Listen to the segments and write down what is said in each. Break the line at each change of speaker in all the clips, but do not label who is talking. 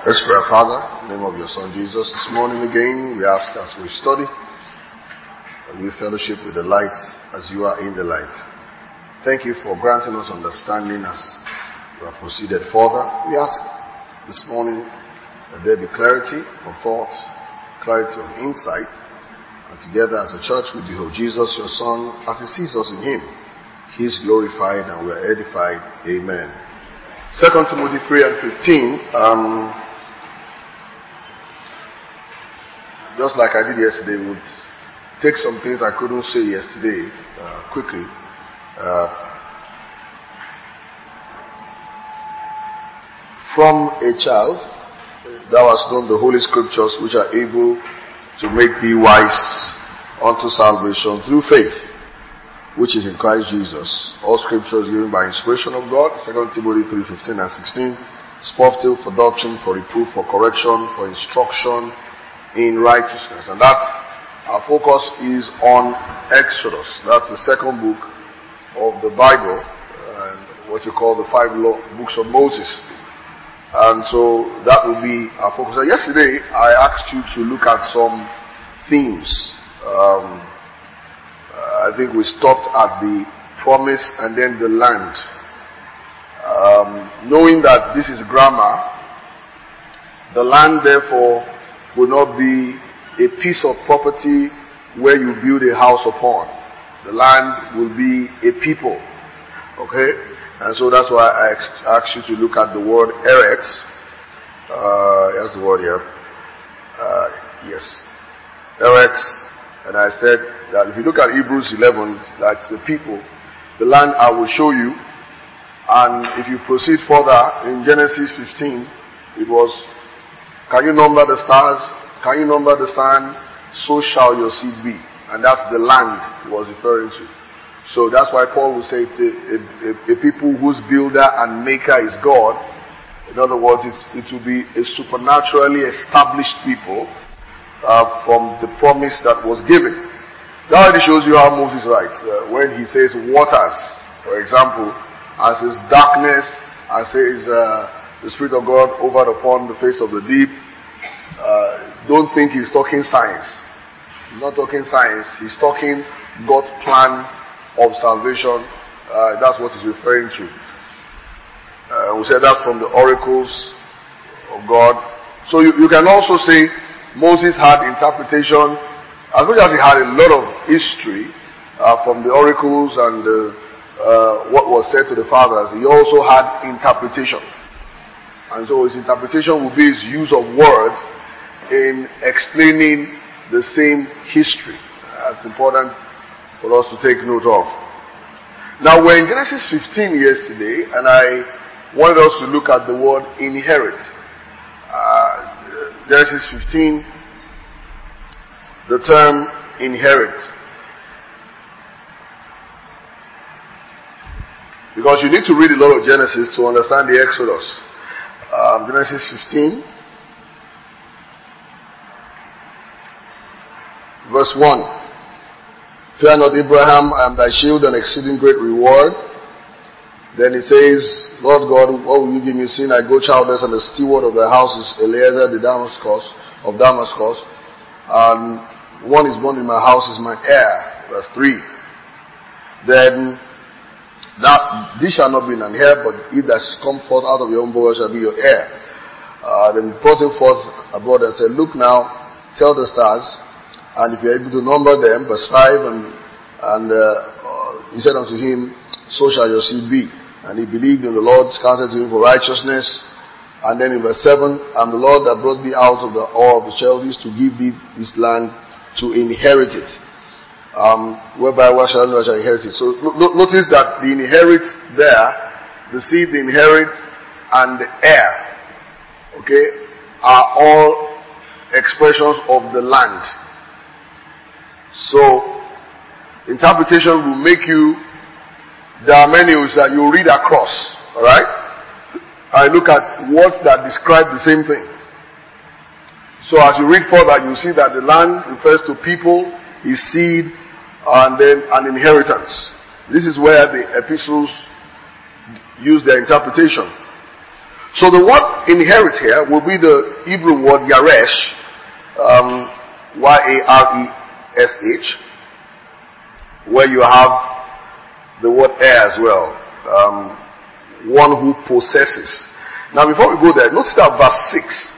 Let's pray. Father, in the name of your Son Jesus, this morning again we ask as we study and we fellowship with the light as you are in the light. Thank you for granting us understanding as we have proceeded further. We ask this morning that there be clarity of thought, clarity of insight, and together as a church we behold Jesus, your Son, as he sees us in him. He is glorified and we are edified. Amen. 2 Timothy 3 and 15. Just like I did yesterday, would take some things I couldn't say yesterday quickly. From a child, thou hast known the holy scriptures which are able to make thee wise unto salvation through faith, which is in Christ Jesus. All scriptures given by inspiration of God, 2 Timothy 3:15 and 16, profitable for doctrine, for reproof, for correction, for instruction in righteousness. And that our focus is on Exodus. That's the second book of the Bible, what you call the 5 books of Moses. And so that will be our focus. Yesterday I asked you to look at some themes. I think we stopped at the promise and then the land. Knowing that this is grammar, the land therefore will not be a piece of property where you build a house upon. The land will be a people. Okay? And so that's why I asked you to look at the word eretz. Here's the word here. Yes. Eretz. And I said that if you look at Hebrews 11, that's the people. The land I will show you. And if you proceed further, in Genesis 15, it was, can you number the stars? Can you number the sand? So shall your seed be. And that's the land he was referring to. So that's why Paul would say it's a people whose builder and maker is God. In other words, it will be a supernaturally established people from the promise that was given. That already shows you how Moses writes. When he says waters, for example, and says darkness, and says the Spirit of God hovered upon the face of the deep. Don't think he's talking science. He's not talking science. He's talking God's plan of salvation. That's what he's referring to. We said that's from the oracles of God. So you can also say Moses had interpretation, as much as he had a lot of history from the oracles and what was said to the fathers. He also had interpretation. And so his interpretation will be his use of words in explaining the same history. That's important for us to take note of. Now we're in Genesis 15 yesterday, and I wanted us to look at the word inherit. Genesis 15, the term inherit. Because you need to read a lot of Genesis to understand the Exodus. Genesis 15, verse 1. Fear not, Abraham, I am thy shield and exceeding great reward. Then it says, Lord God, what will you give me, seeing I go childless, and the steward of thy house is Eliezer of Damascus, and one is born in my house is my heir. Verse 3. Then this shall not be an heir, but if that come forth out of your own bowels shall be your heir. Then he brought him forth abroad and said, Look now, tell the stars, and if you are able to number them, verse 5, and he said unto him, So shall your seed be. And he believed in the Lord, counted to him for righteousness. And then in verse 7, And the Lord that brought thee out of the Ur of the Chaldees to give thee this land to inherit it. Whereby what shall inherit it. So notice that the inherit there, the seed, the inherit, and the heir, okay, are all expressions of the land. So, interpretation will make you, there are many that you read across, alright? I look at words that describe the same thing. So as you read further, you see that the land refers to people, his seed, and then an inheritance. This is where the epistles use their interpretation. So the word inherit here will be the Hebrew word yaresh, Y-A-R-E-S-H, where you have the word heir as well, one who possesses. Now before we go there, notice that verse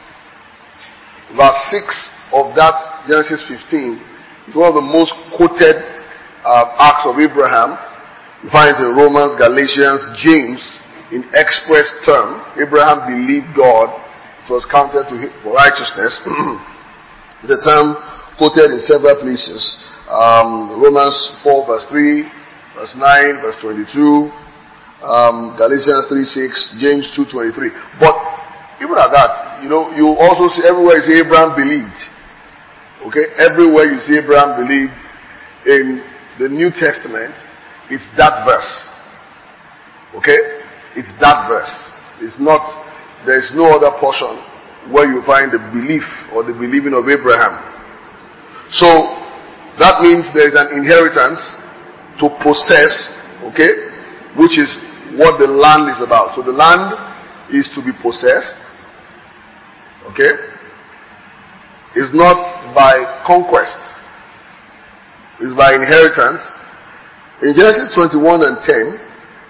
6 of that Genesis 15 is one of the most quoted acts of Abraham. You find it in Romans, Galatians, James, in express term. Abraham believed God, it was counted to him for righteousness. It's a term quoted in several places. Romans 4 verse 3, verse 9, verse 22, Galatians 3:6, James 2:23. But even at that, you also see everywhere you see Abraham believed. Okay, everywhere you see Abraham believed in the New Testament, it's that verse. Okay, it's that verse. There is no other portion where you find the belief or the believing of Abraham. So that means there is an inheritance to possess, okay, which is what the land is about. So the land is to be possessed, okay. It's not by conquest, it's by inheritance. In Genesis 21 and 10,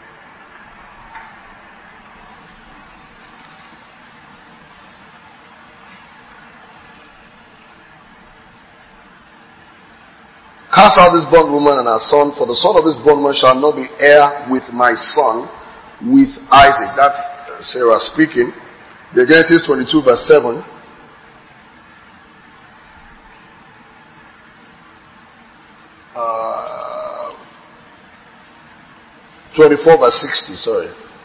cast out this bondwoman and her son, for the son of this bondwoman shall not be heir with my son, with Isaac. That's Sarah speaking. The Genesis 22 verse 7. 24 verse 60, sorry.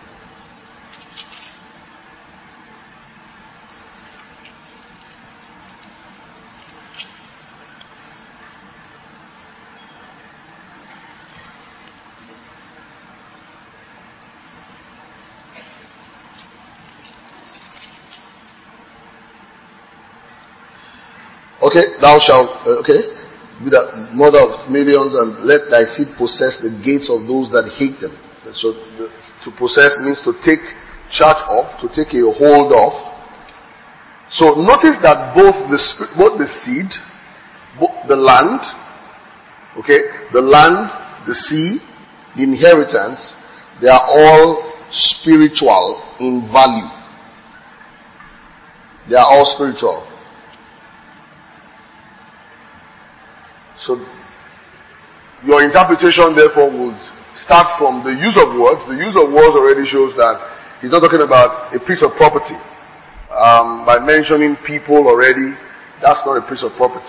Okay, thou shalt, be the mother of millions, and let thy seed possess the gates of those that hate them. So to possess means to take charge of, to take a hold of. So notice that both the seed, the land, okay, the land, the sea, the inheritance, they are all spiritual in value. They are all spiritual. So your interpretation therefore would start from the use of words. The use of words already shows that he's not talking about a piece of property. By mentioning people already, that's not a piece of property.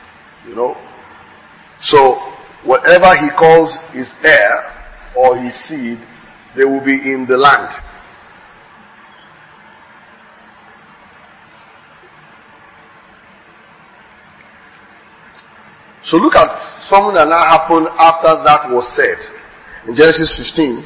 So whatever he calls his heir or his seed, they will be in the land. So look at something that now happened after that was said. In Genesis 15,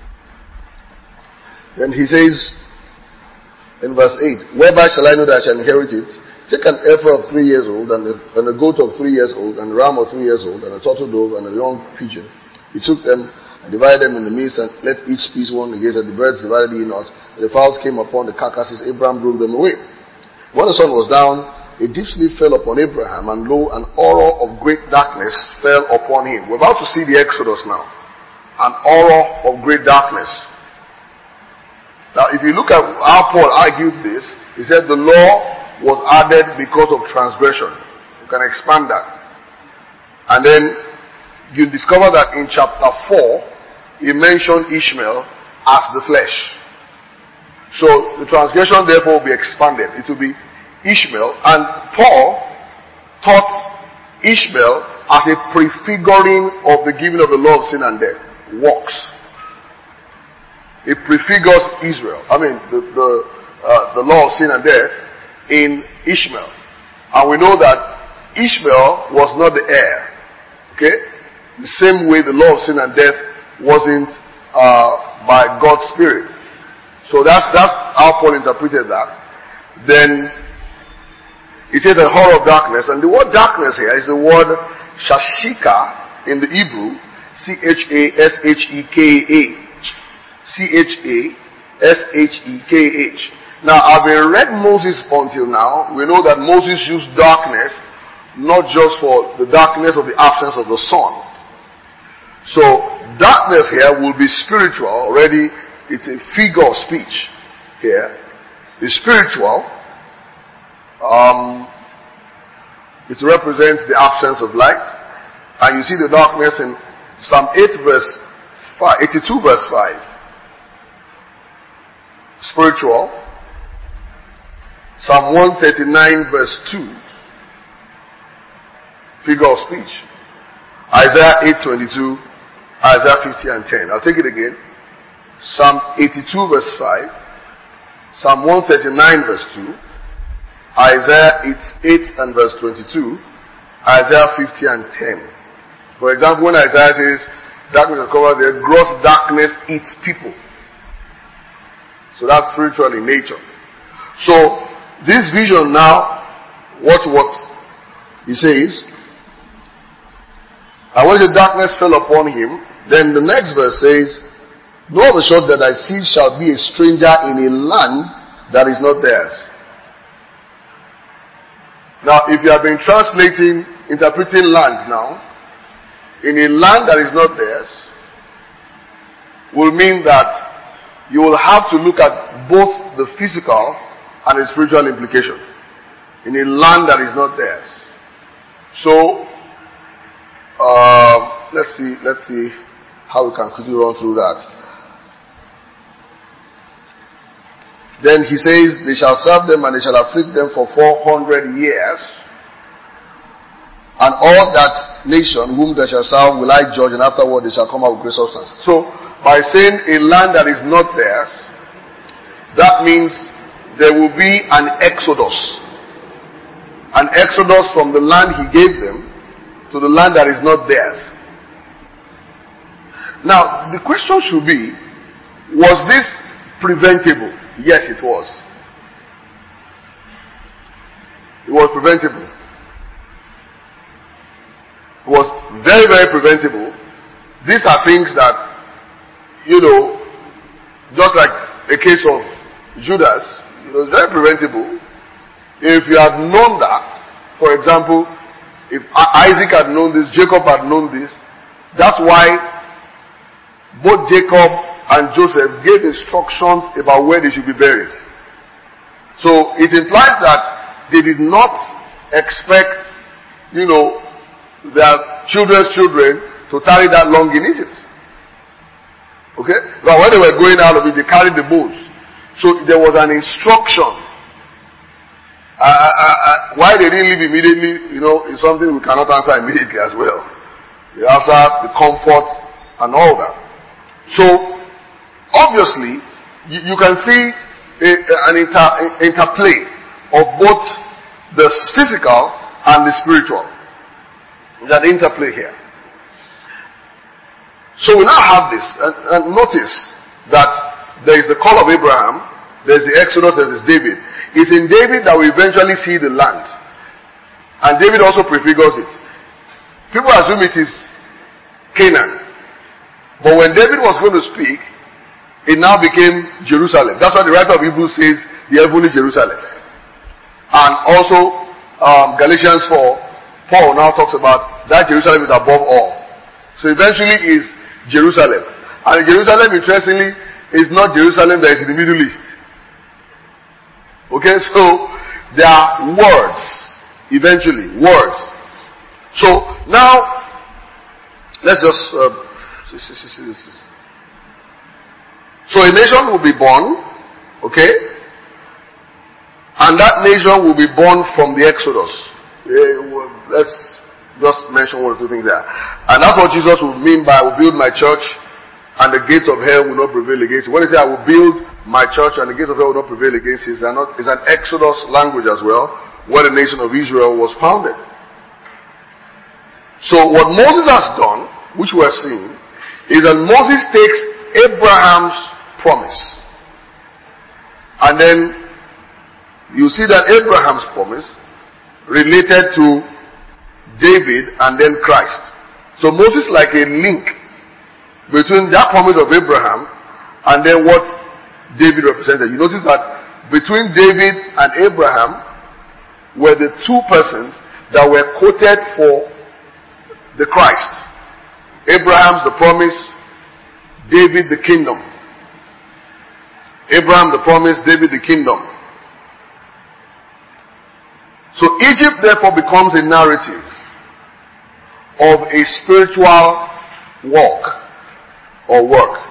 then he says in verse 8, whereby shall I know that I shall inherit it? Take an heifer of 3 years old, and a goat of 3 years old, and a ram of 3 years old, and a turtle dove, and a young pigeon. He took them and divided them in the midst, and let each piece one against it. The birds divided ye not. And the fowls came upon the carcasses. Abraham drove them away. When the sun was down, a deep sleep fell upon Abraham, and lo, an aura of great darkness fell upon him. We're about to see the Exodus now. An aura of great darkness. Now, if you look at how Paul argued this, he said the law was added because of transgression. You can expand that. And then you discover that in chapter 4, he mentioned Ishmael as the flesh. So the transgression therefore will be expanded. It will be Ishmael, and Paul taught Ishmael as a prefiguring of the giving of the law of sin and death. Works. It prefigures Israel. The law of sin and death in Ishmael. And we know that Ishmael was not the heir. Okay? The same way the law of sin and death wasn't by God's Spirit. So that's how Paul interpreted that. Then it says a horror of darkness, and the word darkness here is the word shashika in the Hebrew, C-H-A-S-H-E-K-A. C-H-A-S-H-E-K-A. S-H-E-K-H. Now, having read Moses until now, we know that Moses used darkness not just for the darkness of the absence of the sun. So, darkness here will be spiritual. Already, it's a figure of speech here. The spiritual, it represents the absence of light. And you see the darkness in Psalm 82 verse 5. Spiritual. Psalm 139 verse 2. Figure of speech. Isaiah 8:22, Isaiah 50 and 10. I'll take it again. Psalm 82 verse 5. Psalm 139 verse 2. Isaiah 8 and verse 22. Isaiah 50 and 10. For example, when Isaiah says, darkness will cover the gross darkness eats people. So that's spiritual in nature. So, this vision now, watch what he says. And when the darkness fell upon him, then the next verse says, know of a sort that thy seed shall be a stranger in a land that is not theirs. Now, if you have been interpreting land now, in a land that is not theirs, will mean that you will have to look at both the physical and the spiritual implication. In a land that is not theirs. So, let's see how we can quickly run through that. Then he says, they shall serve them and they shall afflict them for 400 years. And all that nation whom they shall serve will I judge, and afterward they shall come out with great substance. So, by saying a land that is not theirs, that means there will be an exodus. An exodus from the land he gave them to the land that is not theirs. Now, the question should be, was this preventable? Yes, it was. It was preventable. It was very, very preventable. These are things that, just like a case of Judas, it was very preventable. If you had known that, for example, if Isaac had known this, Jacob had known this, that's why both Jacob and Joseph gave instructions about where they should be buried. So it implies that they did not expect, their children's children to tarry that long in Egypt. Okay? But when they were going out of it, they carried the bows. So there was an instruction. Why they didn't leave immediately, is something we cannot answer immediately as well. After the comfort and all that. So, obviously, you can see an interplay of both the physical and the spiritual. There's an interplay here. So we now have this, and notice that there is the call of Abraham, there's the Exodus, there's David. It's in David that we eventually see the land. And David also prefigures it. People assume it is Canaan. But when David was going to speak, it now became Jerusalem. That's why the writer of Hebrews says the heavenly Jerusalem. And also, Galatians 4, Paul now talks about that Jerusalem is above all. So eventually is Jerusalem. And Jerusalem, interestingly, is not Jerusalem that is in the Middle East. Okay, so there are words. Eventually, words. So now, let's just so a nation will be born, okay, and that nation will be born from the Exodus. Let's just mention one or two things there. And that's what Jesus will mean by, I will build my church and the gates of hell will not prevail against it. When he says, I will build my church and the gates of hell will not prevail against it, it's an Exodus language as well, where the nation of Israel was founded. So what Moses has done, which we are seeing, is that Moses takes Abraham's promise. And then you see that Abraham's promise related to David and then Christ. So Moses is like a link between that promise of Abraham and then what David represented. You notice that between David and Abraham were the two persons that were quoted for the Christ. Abraham's the promise, David the kingdom. Abraham the promise, David the kingdom. So Egypt therefore becomes a narrative of a spiritual walk or work.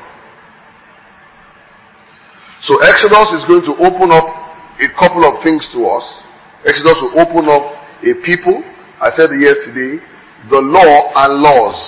So Exodus is going to open up a couple of things to us. Exodus will open up a people, I said it yesterday, the law and laws.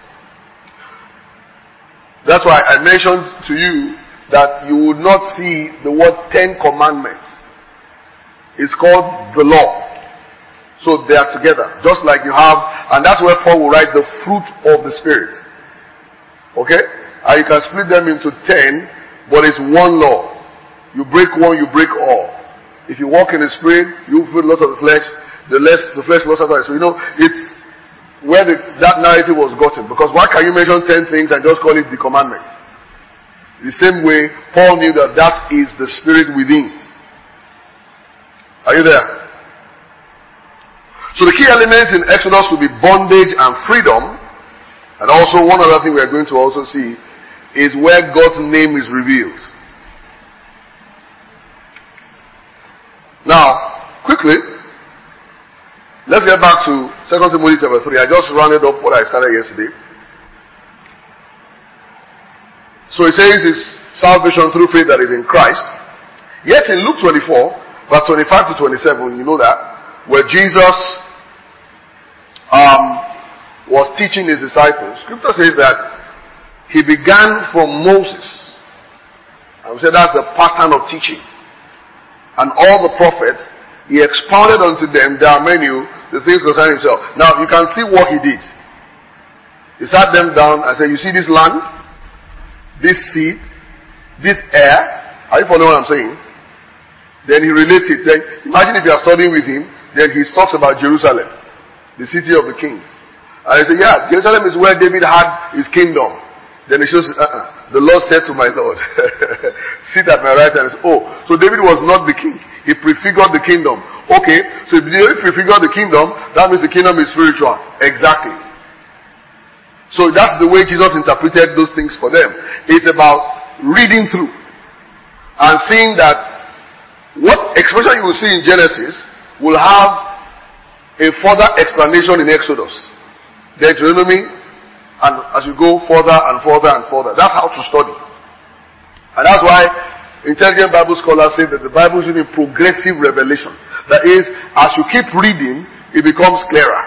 That's why I mentioned to you that you would not see the word 10 commandments. It's called the law. So they are together. Just like you have, and that's where Paul will write the fruit of the Spirit. Okay? And you can split them into 10, but it's one law. You break one, you break all. If you walk in the Spirit, you feel lots of the flesh. The flesh lost of the Spirit. So you know, it's where that narrative was gotten. Because why can you mention 10 things and just call it the commandment? The same way, Paul knew that that is the Spirit within. Are you there? So the key elements in Exodus will be bondage and freedom. And also one other thing we are going to also see is where God's name is revealed. Now, quickly, let's get back to 2 Timothy chapter 3. I just rounded up what I started yesterday. So it says it's salvation through faith that is in Christ. Yet in Luke 24, verse 25 to 27, you know that, where Jesus was teaching his disciples, Scripture says that he began from Moses. I would say that's the pattern of teaching. And all the prophets, he expounded unto them, there are many, the things concerning himself. Now you can see what he did. He sat them down and said, you see this land, this seed, this air. Are you following what I'm saying? Then he relates it. Then imagine if you are studying with him, then he talks about Jerusalem, the city of the king. And he said, yeah, Jerusalem is where David had his kingdom. Then he shows, the Lord said to my Lord, sit at my right hand. Oh, so David was not the king. He prefigured the kingdom. Okay, so if David prefigured the kingdom, that means the kingdom is spiritual. Exactly. So that's the way Jesus interpreted those things for them. It's about reading through and seeing that what expression you will see in Genesis will have a further explanation in Exodus, Deuteronomy, and as you go further and further and further. That's how to study. And that's why intelligent Bible scholars say that the Bible is using progressive revelation. That is, as you keep reading, it becomes clearer.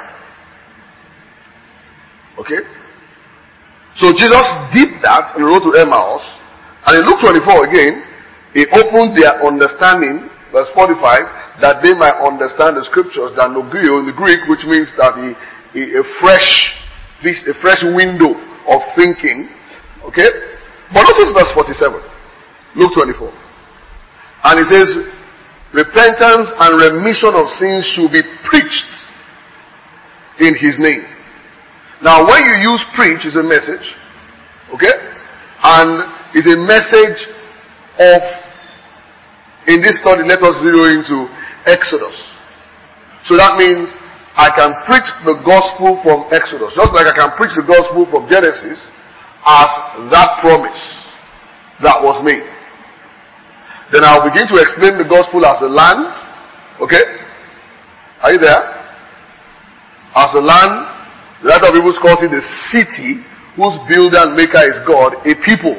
Okay? So Jesus did that on the road to Emmaus. And in Luke 24 again, he opened their understanding, verse 45, that they might understand the scriptures, that logio in the Greek, which means that a fresh window of thinking. Okay? But notice verse 47. Luke 24. And it says, repentance and remission of sins should be preached in his name. Now when you use preach, is a message. Okay? And it's a message of, in this study, let us zero into Exodus. So that means I can preach the gospel from Exodus, just like I can preach the gospel from Genesis as that promise that was made. Then I'll begin to explain the gospel as the land. Okay? Are you there? As the land, the writer of Hebrews calls it the city whose builder and maker is God, a people.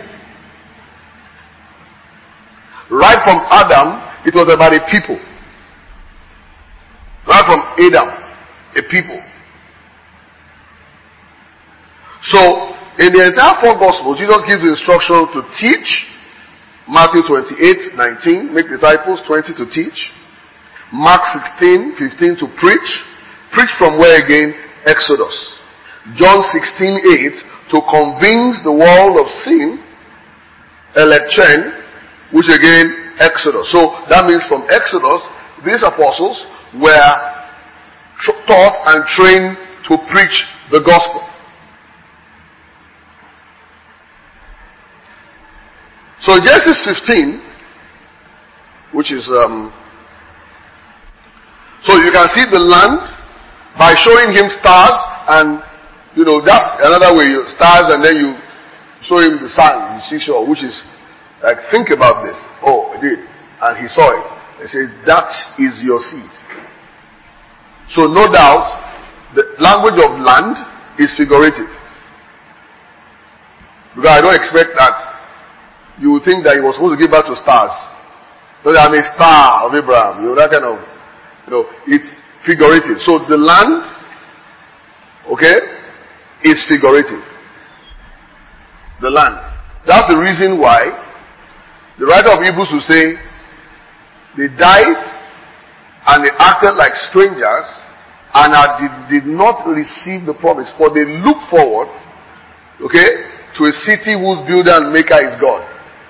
Right from Adam, it was about a people. Right from Adam, a people. So, in the entire four Gospels, Jesus gives the instruction to teach. Matthew 28:19, make disciples. 20 to teach. Mark 16:15 to preach. Preach from where again? Exodus. John 16:8 to convince the world of sin. Election, which again, Exodus. So that means from Exodus, these apostles were taught and trained to preach the gospel. So Genesis 15, which is, so you can see the land by showing him stars, and, that's another way, stars, and then you show him the sand, the seashore, which is, like, think about this. Oh, I did. And he saw it. He says, that is your seed. So no doubt, the language of land is figurative. Because I don't expect that you would think that he was supposed to give birth to stars. So I'm a star of Abraham. That kind of, it's figurative. So the land, okay, is figurative. The land. That's the reason why the writer of Hebrews will say, they died and they acted like strangers and did not receive the promise. For they look forward, okay, to a city whose builder and maker is God.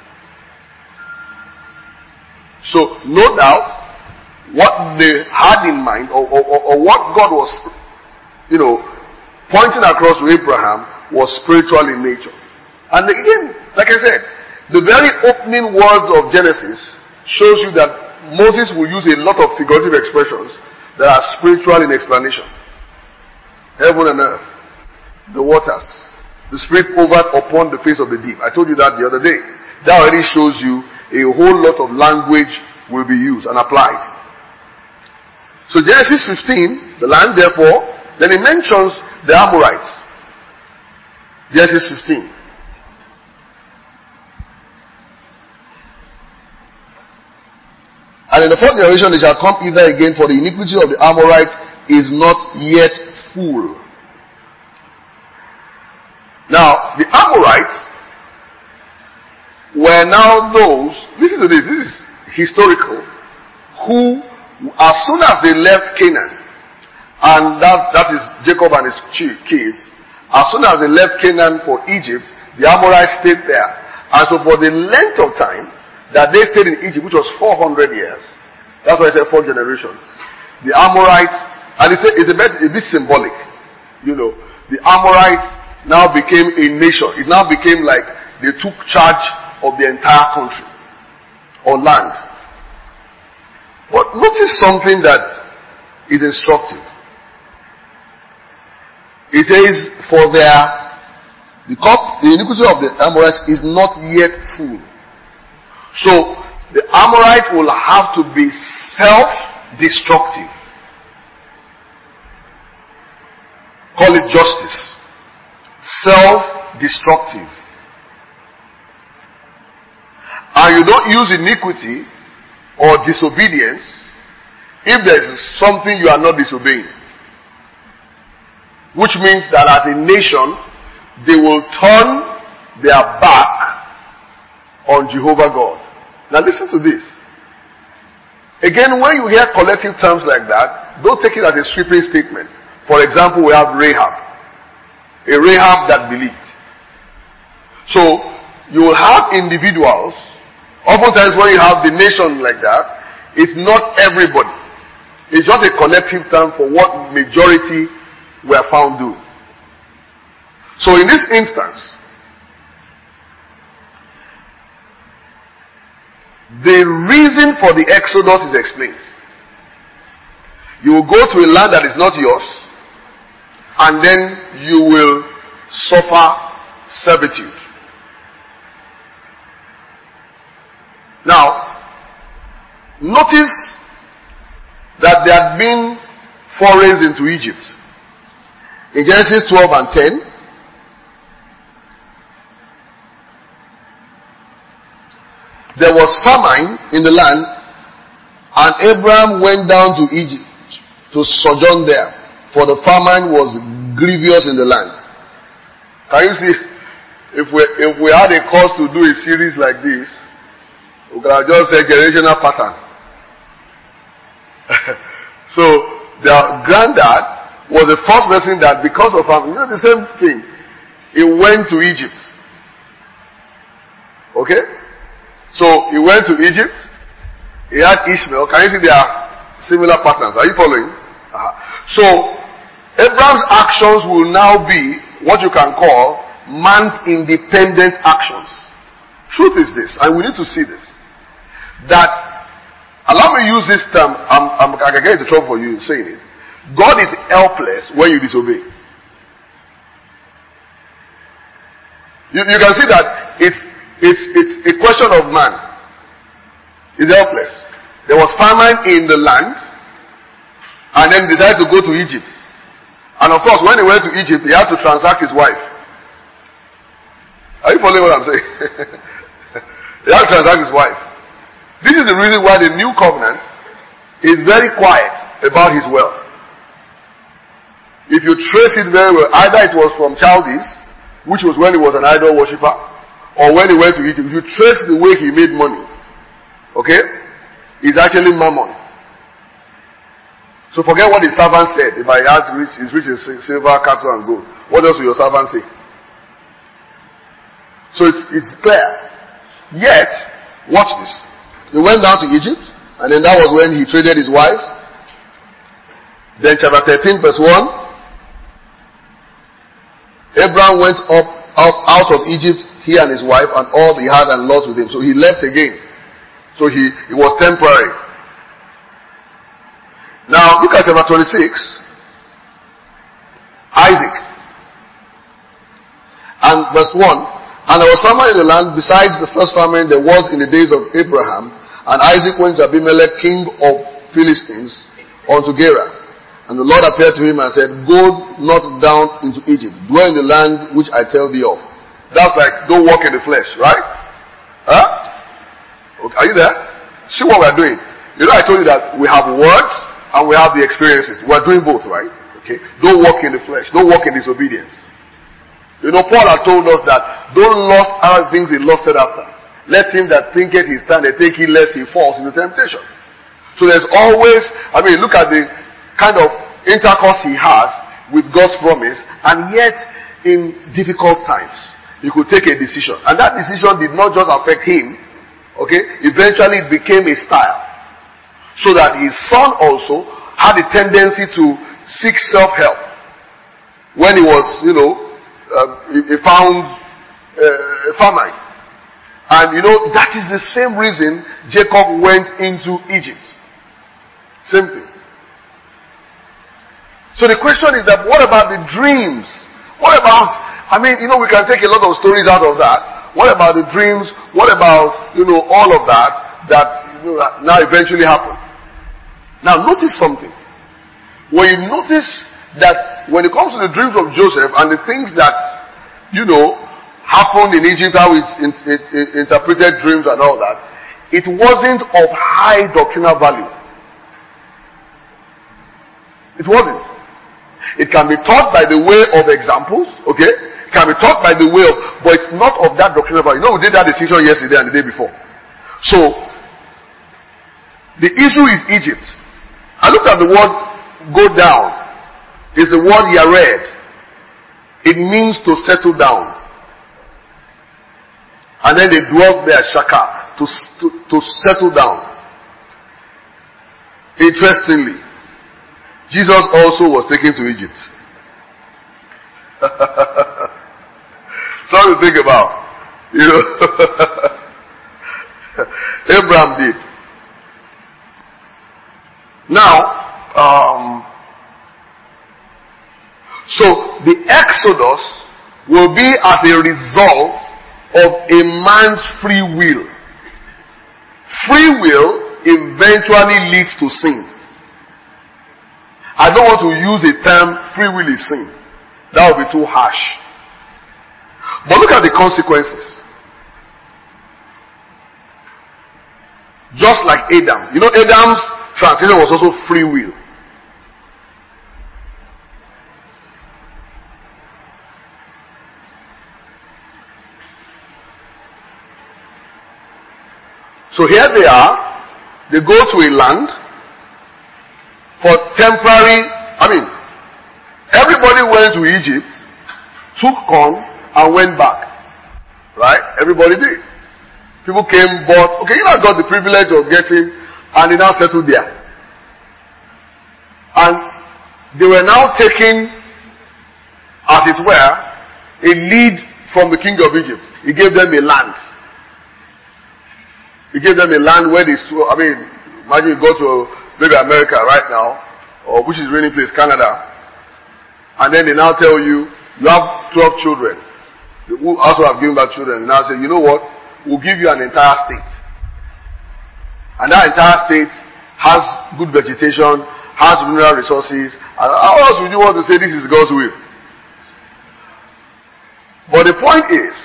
So, no doubt, what they had in mind, or what God was, pointing across to Abraham, was spiritual in nature. And again, like I said, the very opening words of Genesis shows you that Moses will use a lot of figurative expressions that are spiritual in explanation. Heaven and earth, the waters, the Spirit hovered upon the face of the deep. I told you that the other day. That already shows you a whole lot of language will be used and applied. So Genesis 15, the land therefore, then it mentions the Amorites. Genesis 15. And in the fourth generation they shall come hither again, for the iniquity of the Amorites is not yet full. Now, the Amorites were now those, listen to this is historical, who, as soon as they left Canaan, and that is Jacob and his kids, as soon as they left Canaan for Egypt, the Amorites stayed there. And so for the length of time that they stayed in Egypt, which was 400 years, that's why I said 4 generations, the Amorites, and it's a bit symbolic, the Amorites now became a nation. It now became like they took charge of the entire country or land. But notice something that is instructive. It says, for the iniquity of the Amorites is not yet full. So, the Amorite will have to be self-destructive. Call it justice. Self-destructive. And you don't use iniquity or disobedience if there is something you are not disobeying. Which means that as a nation, they will turn their back on Jehovah God. Now listen to this. Again, when you hear collective terms like that, don't take it as a sweeping statement. For example, we have Rahab. A Rahab that believed. So, you will have individuals. Oftentimes when you have the nation like that, it's not everybody. It's just a collective term for what majority were found doing. So in this instance, the reason for the Exodus is explained. You will go to a land that is not yours, and then you will suffer servitude. Now, notice that there had been forays into Egypt. In Genesis 12 and 10, there was famine in the land, and Abraham went down to Egypt to sojourn there, for the famine was grievous in the land. Can you see? If we had a course to do a series like this, we could have just said generational pattern. So their granddad was the first person that, because of famine, the same thing, he went to Egypt. Okay? So he went to Egypt. He had Ishmael. Can you see there are similar patterns? Are you following? So Abraham's actions will now be what you can call man's independent actions. Truth is this, and we need to see this, that, allow me to use this term, I can get into trouble for you saying it. God is helpless when you disobey. You can see that it's a question of man. He's helpless. There was famine in the land, and then he decided to go to Egypt. And of course, when he went to Egypt, he had to transact his wife. Are you following what I'm saying? He had to transact his wife. This is the reason why the new covenant is very quiet about his wealth. If you trace it very well, either it was from Chaldees, which was when he was an idol worshipper, or when he went to Egypt, if you trace the way he made money, okay, it's actually mammon. So forget what the servant said. If I had is rich in silver, cattle, and gold, what else will your servant say? So it's clear. Yet, watch this. He went down to Egypt, and then that was when he traded his wife. Then chapter 13 verse 1. Abraham went out of Egypt, he and his wife, and all he had and Lot with him. So he left again. So it was temporary. Now look at chapter 26. Isaac. And verse 1. And there was famine in the land besides the first famine there was in the days of Abraham. And Isaac went to Abimelech, king of Philistines, unto Gerar. And the Lord appeared to him and said, go not down into Egypt. Dwell in the land which I tell thee of. That's like, don't walk in the flesh, right? Huh? Okay, are you there? See what we're doing. You know, I told you that we have words and we have the experiences. We're doing both, right? Okay. Don't walk in the flesh. Don't walk in disobedience. You know, Paul had told us that don't lust other things he lusted after. Let him that thinketh he standeth take heed lest he falls into temptation. So there's always, look at the kind of intercourse he has with God's promise, and yet in difficult times, he could take a decision. And that decision did not just affect him, okay? Eventually it became a style. So that his son also had a tendency to seek self-help. When he was, he found famine. And that is the same reason Jacob went into Egypt. Same thing. So the question is that what about the dreams? What about, we can take a lot of stories out of that. What about the dreams? What about, all of that now eventually happened? Now notice something. When you notice that when it comes to the dreams of Joseph and the things that, happened in Egypt, how it interpreted dreams and all that, it wasn't of high doctrinal value. It wasn't. It can be taught by the way of examples, okay? It can be taught by the way of, but it's not of that doctrinal value. We did that decision yesterday and the day before. So, the issue is Egypt. I looked at the word go down. It's the word yared. It means to settle down. And then they dwelt there, shaka, to settle down. Interestingly, Jesus also was taken to Egypt. Something to think about. Abraham did. Now, so the Exodus will be as a result of a man's free will. Free will eventually leads to sin. I don't want to use a term, free will is sin. That would be too harsh. But look at the consequences. Just like Adam. Adam's translation was also free will. So here they are. They go to a land for temporary, everybody went to Egypt, took corn, and went back. Right? Everybody did. People came, bought, got the privilege of getting, and they now settled there. And they were now taking, as it were, a lead from the king of Egypt. He gave them a land. He gave them a land where imagine you go to maybe America right now, or which is raining place, Canada, and then they now tell you, you have 12 children, who also have given back children, and now say, you know what, we'll give you an entire state. And that entire state has good vegetation, has mineral resources, and how else would you want to say this is God's will? But the point is,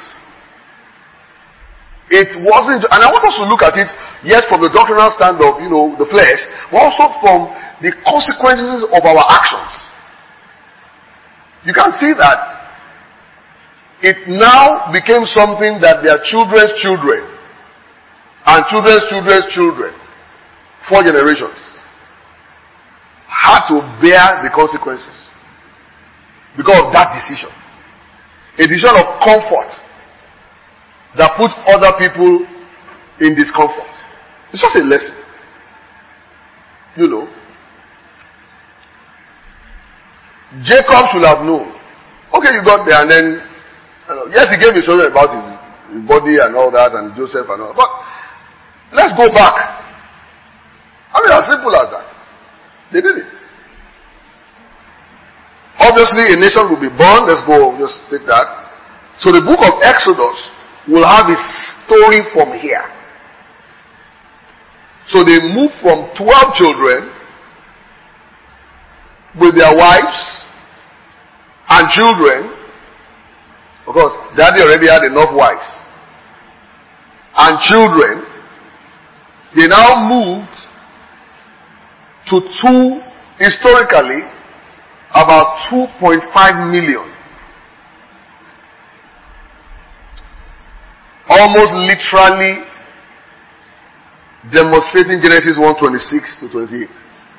it wasn't, and I want us to look at it, yes, from the doctrinal stand of, the flesh, but also from the consequences of our actions. You can see that it now became something that their children's children and children's children's children, 4 generations, had to bear the consequences because of that decision. A decision of comfort that put other people in discomfort. It's just a lesson. Jacob should have known. Okay, you got there and then, yes, he gave a story about his body and all that and Joseph and all, but let's go back. As simple as that. They did it. Obviously, a nation will be born. Let's go, just take that. So the book of Exodus will have its story from here. So they moved from 12 children with their wives and children. Of course, daddy already had enough wives and children. They now moved to historically, about 2.5 million. Almost literally demonstrating Genesis 1:26 to 28.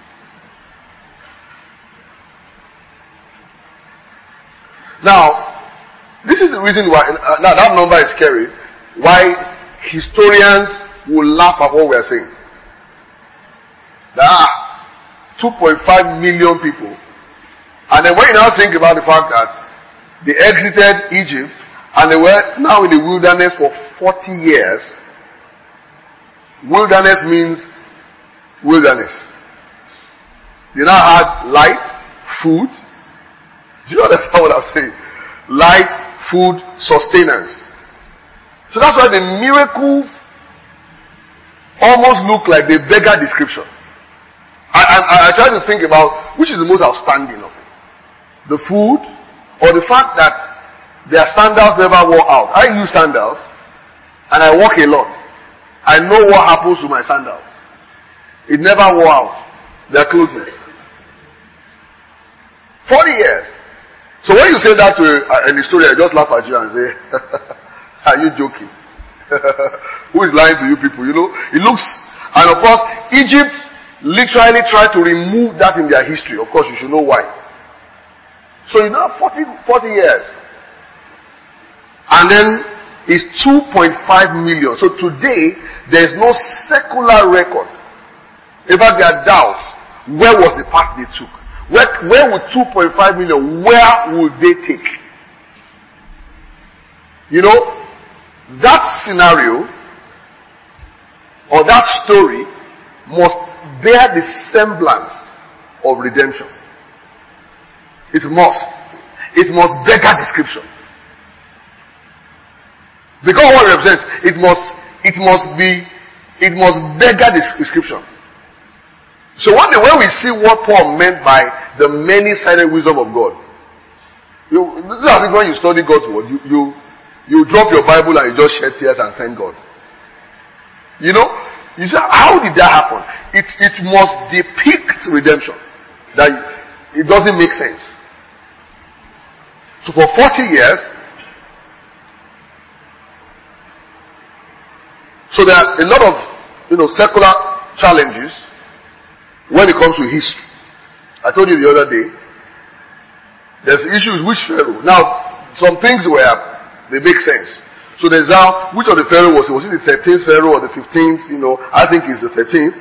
Now, this is the reason why, now that number is scary, why historians will laugh at what we are saying. There are 2.5 million people. And then when you now think about the fact that they exited Egypt and they were now in the wilderness for 40 years. Wilderness means wilderness. They now had light, food. Do you understand what I'm saying? Light, food, sustenance. So that's why the miracles almost look like the beggar description. I try to think about which is the most outstanding of it. The food or the fact that their sandals never wore out. I use sandals and I walk a lot. I know what happens to my sandals. It never wore out. They're closing. 40 years. So when you say that to an historian, I just laugh at you and say, are you joking? Who is lying to you people? It looks, and of course, Egypt literally tried to remove that in their history. Of course, you should know why. So 40 years. And then it's 2.5 million. So today, there's no secular record. In fact, there are doubts. Where was the path they took? Where would 2.5 million, where would they take? That scenario or that story must bear the semblance of redemption. It must beggar description. Because what it represents, it must beggar description. So when we see what Paul meant by the many-sided wisdom of God, when you study God's word, you drop your Bible and you just shed tears and thank God. You say, how did that happen? It must depict redemption. That it doesn't make sense. So for 40 years, so there are a lot of secular challenges when it comes to history. I told you the other day, there's issues which Pharaoh. Now, some things they make sense. So there's now, which of the Pharaoh was it the 13th Pharaoh or the 15th? I think it's the 13th.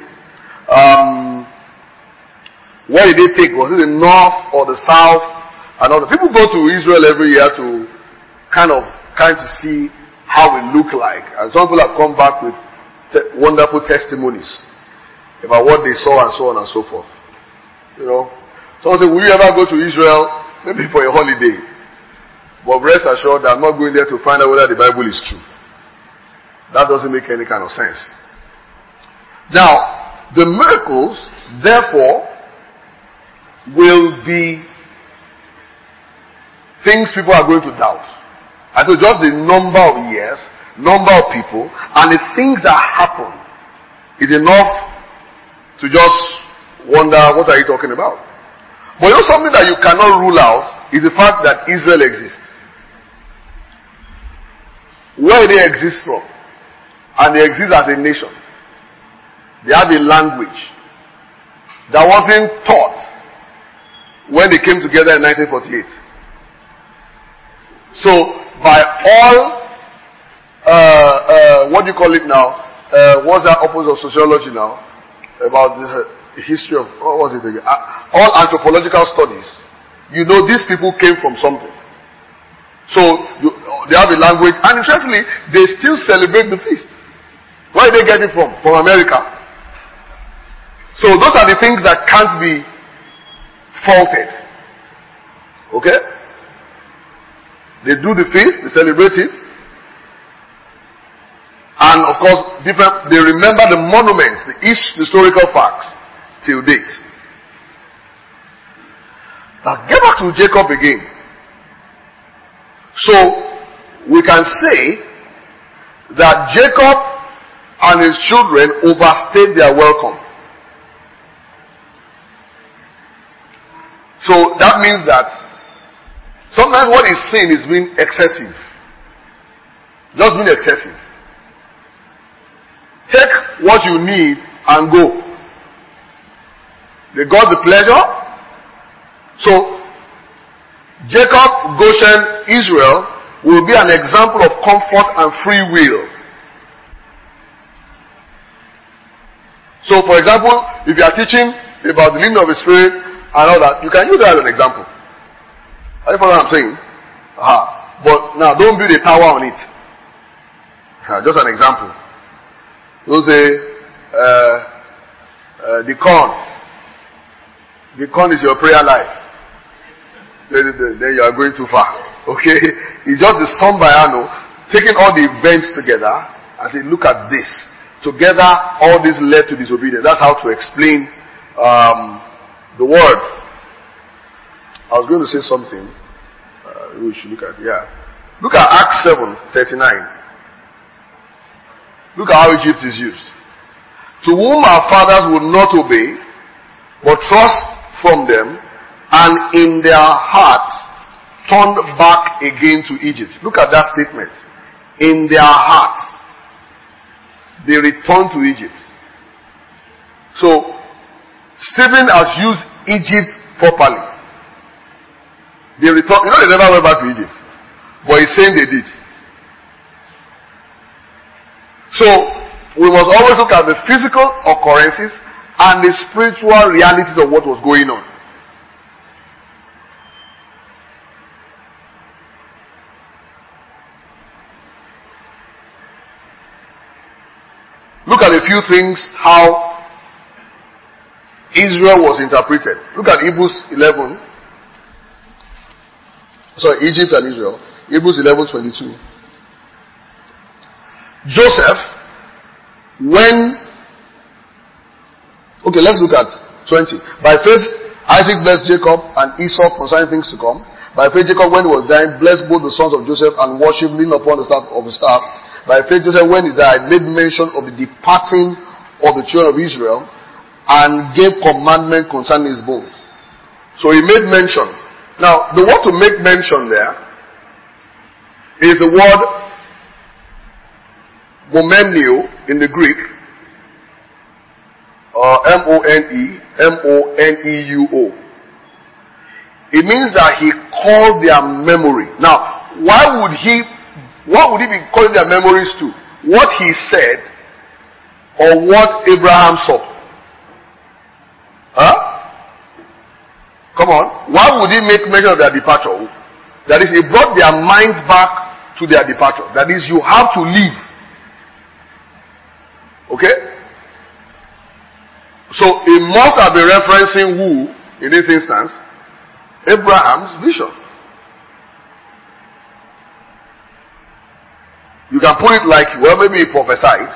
Where did they take? Was it the north or the south? And all the people go to Israel every year to kind of see how it look like. And some people have come back with wonderful testimonies about what they saw and so on and so forth. Someone said, will you ever go to Israel? Maybe for a holiday. But rest assured that I'm not going there to find out whether the Bible is true. That doesn't make any kind of sense. Now, the miracles, therefore, will be things people are going to doubt. And so just the number of years, number of people, and the things that happen is enough to just wonder, what are you talking about? But something that you cannot rule out is the fact that Israel exists. Where they exist from, and they exist as a nation. They have a language that wasn't taught when they came together in 1948. So, by all, what do you call it now? What's that opposite of sociology now? About the history of, what was it again? All anthropological studies. These people came from something. So, they have a language, and interestingly, they still celebrate the feast. Where did they get it from? From America. So, those are the things that can't be faulted. Okay? They do the feast, they celebrate it. And of course, they remember the monuments, the historical facts, till date. Now, get back to Jacob again. So, we can say that Jacob and his children overstayed their welcome. So, that means that sometimes what is seen is being excessive. Just being excessive. Take what you need and go. They got the pleasure. So, Jacob, Goshen, Israel will be an example of comfort and free will. So, for example, if you are teaching about the living of the Spirit and all that, you can use that as an example. Are you following what I'm saying? But now, don't build a tower on it. Just an example. Don't say, the corn is your prayer life. Then you are going too far. Okay? It's just the Sambayano taking all the events together and say, look at this. Together, all this led to disobedience. That's how to explain the word. I was going to say something. We should look at, Look at Acts 7:39. Look at how Egypt is used. To whom our fathers would not obey, but trust from them, and in their hearts turned back again to Egypt. Look at that statement. In their hearts, they returned to Egypt. So, Stephen has used Egypt properly. They returned, they never went back to Egypt. But he's saying they did. So, we must always look at the physical occurrences and the spiritual realities of what was going on. Look at a few things, how Israel was interpreted. Look at Hebrews 11. Sorry, Egypt and Israel. Hebrews 11:22. Joseph, let's look at 20. By faith, Isaac blessed Jacob and Esau concerning things to come. By faith, Jacob, when he was dying, blessed both the sons of Joseph and worshipped, leaning upon the staff of his staff. By faith, Joseph, when he died, made mention of the departing of the children of Israel and gave commandment concerning his bones. So he made mention. Now, the word to make mention there is the word momenio in the Greek, M-O-N-E-U-O. It means that he called their memory. Now, what would he be calling their memories to? What he said or what Abraham saw? Come on. Why would he make mention of their departure? That is, he brought their minds back to their departure. That is, you have to leave. must have been referencing who, in this instance? Abraham's vision. You can put it like, well, maybe he prophesied.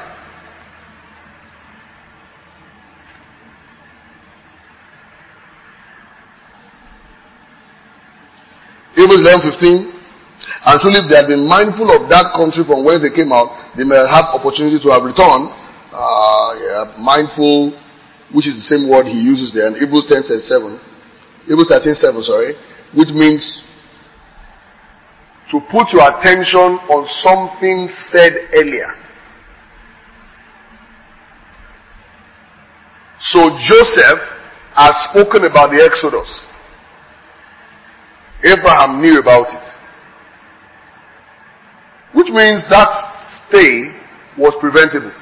Hebrews 11:15. And truly, if they had been mindful of that country from whence they came out, they may have opportunity to have returned. Mindful, which is the same word he uses there in Hebrews 10:7. Hebrews 13:7, sorry, which means to put your attention on something said earlier. So Joseph has spoken about the Exodus. Abraham knew about it. Which means that stay was preventable.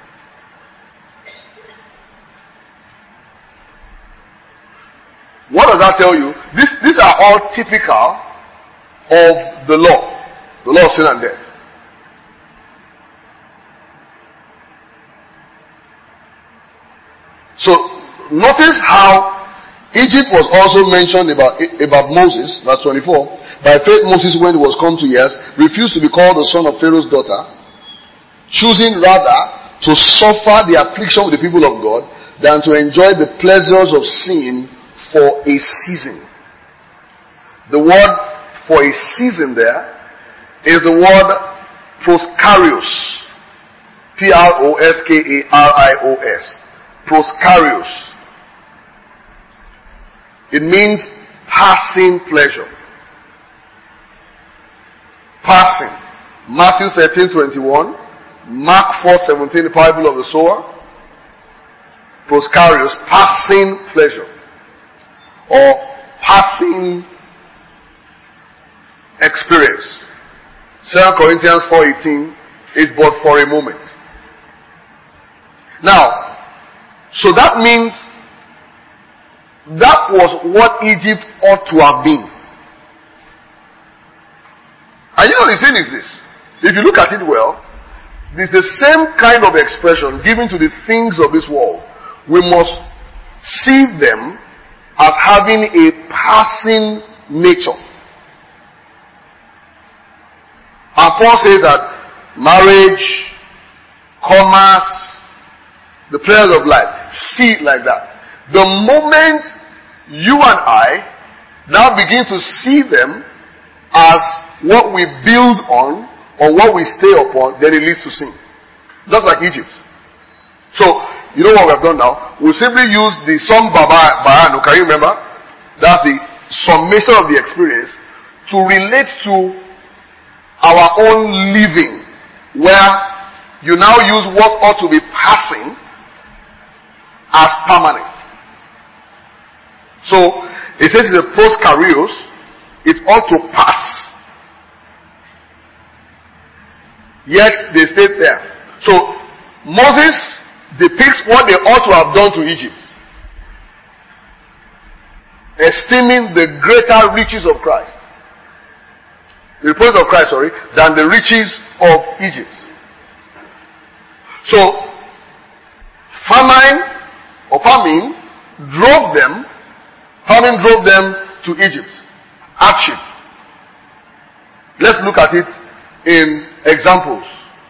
What does that tell you? These are all typical of the law of sin and death. So notice how Egypt was also mentioned about Moses, verse 24. By faith Moses, when he was come to years, refused to be called the son of Pharaoh's daughter, choosing rather to suffer the affliction of the people of God than to enjoy the pleasures of sin for a season. The word for a season there is the word proskarios. Proskarios. Proskarios. It means passing pleasure. Passing. Matthew 13:21, Mark 4:17, the parable of the sower. Proskarios, passing pleasure. Or passing experience. 2 Corinthians 4:18 is but for a moment. Now, so that means that was what Egypt ought to have been. And you know the thing is this. If you look at it well, it's the same kind of expression given to the things of this world. We must see them as having a passing nature. And Paul says that marriage, commerce, the pleasures of life, see it like that. The moment you and I now begin to see them as what we build on or what we stay upon, then it leads to sin. Just like Egypt. So, you know what we have done now? We simply use the sum Bayanu, can you remember? That's the summation of the experience to relate to our own living, where you now use what ought to be passing as permanent. So, it says in the proskarios, it ought to pass. Yet they stayed there. So, Moses depicts what they ought to have done to Egypt, esteeming the greater riches of Christ. The riches of Christ, than the riches of Egypt. So, famine drove them to Egypt. Hardship. Let's look at it in examples.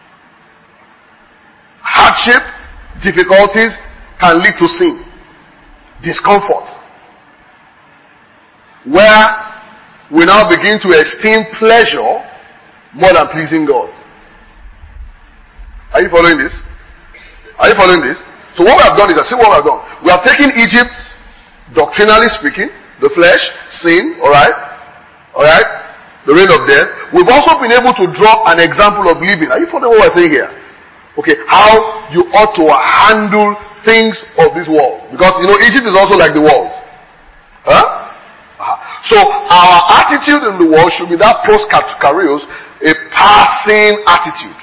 Hardship, difficulties can lead to sin. Discomfort. Where we now begin to esteem pleasure more than pleasing God. Are you following this? So what we have done is, see what we have done. We have taken Egypt, doctrinally speaking, the flesh, sin, alright, the reign of death. We've also been able to draw an example of living. Are you following what we're saying here? Okay, how you ought to handle things of this world. Because, Egypt is also like the world. So, our attitude in the world should be that proskarios, a passing attitude.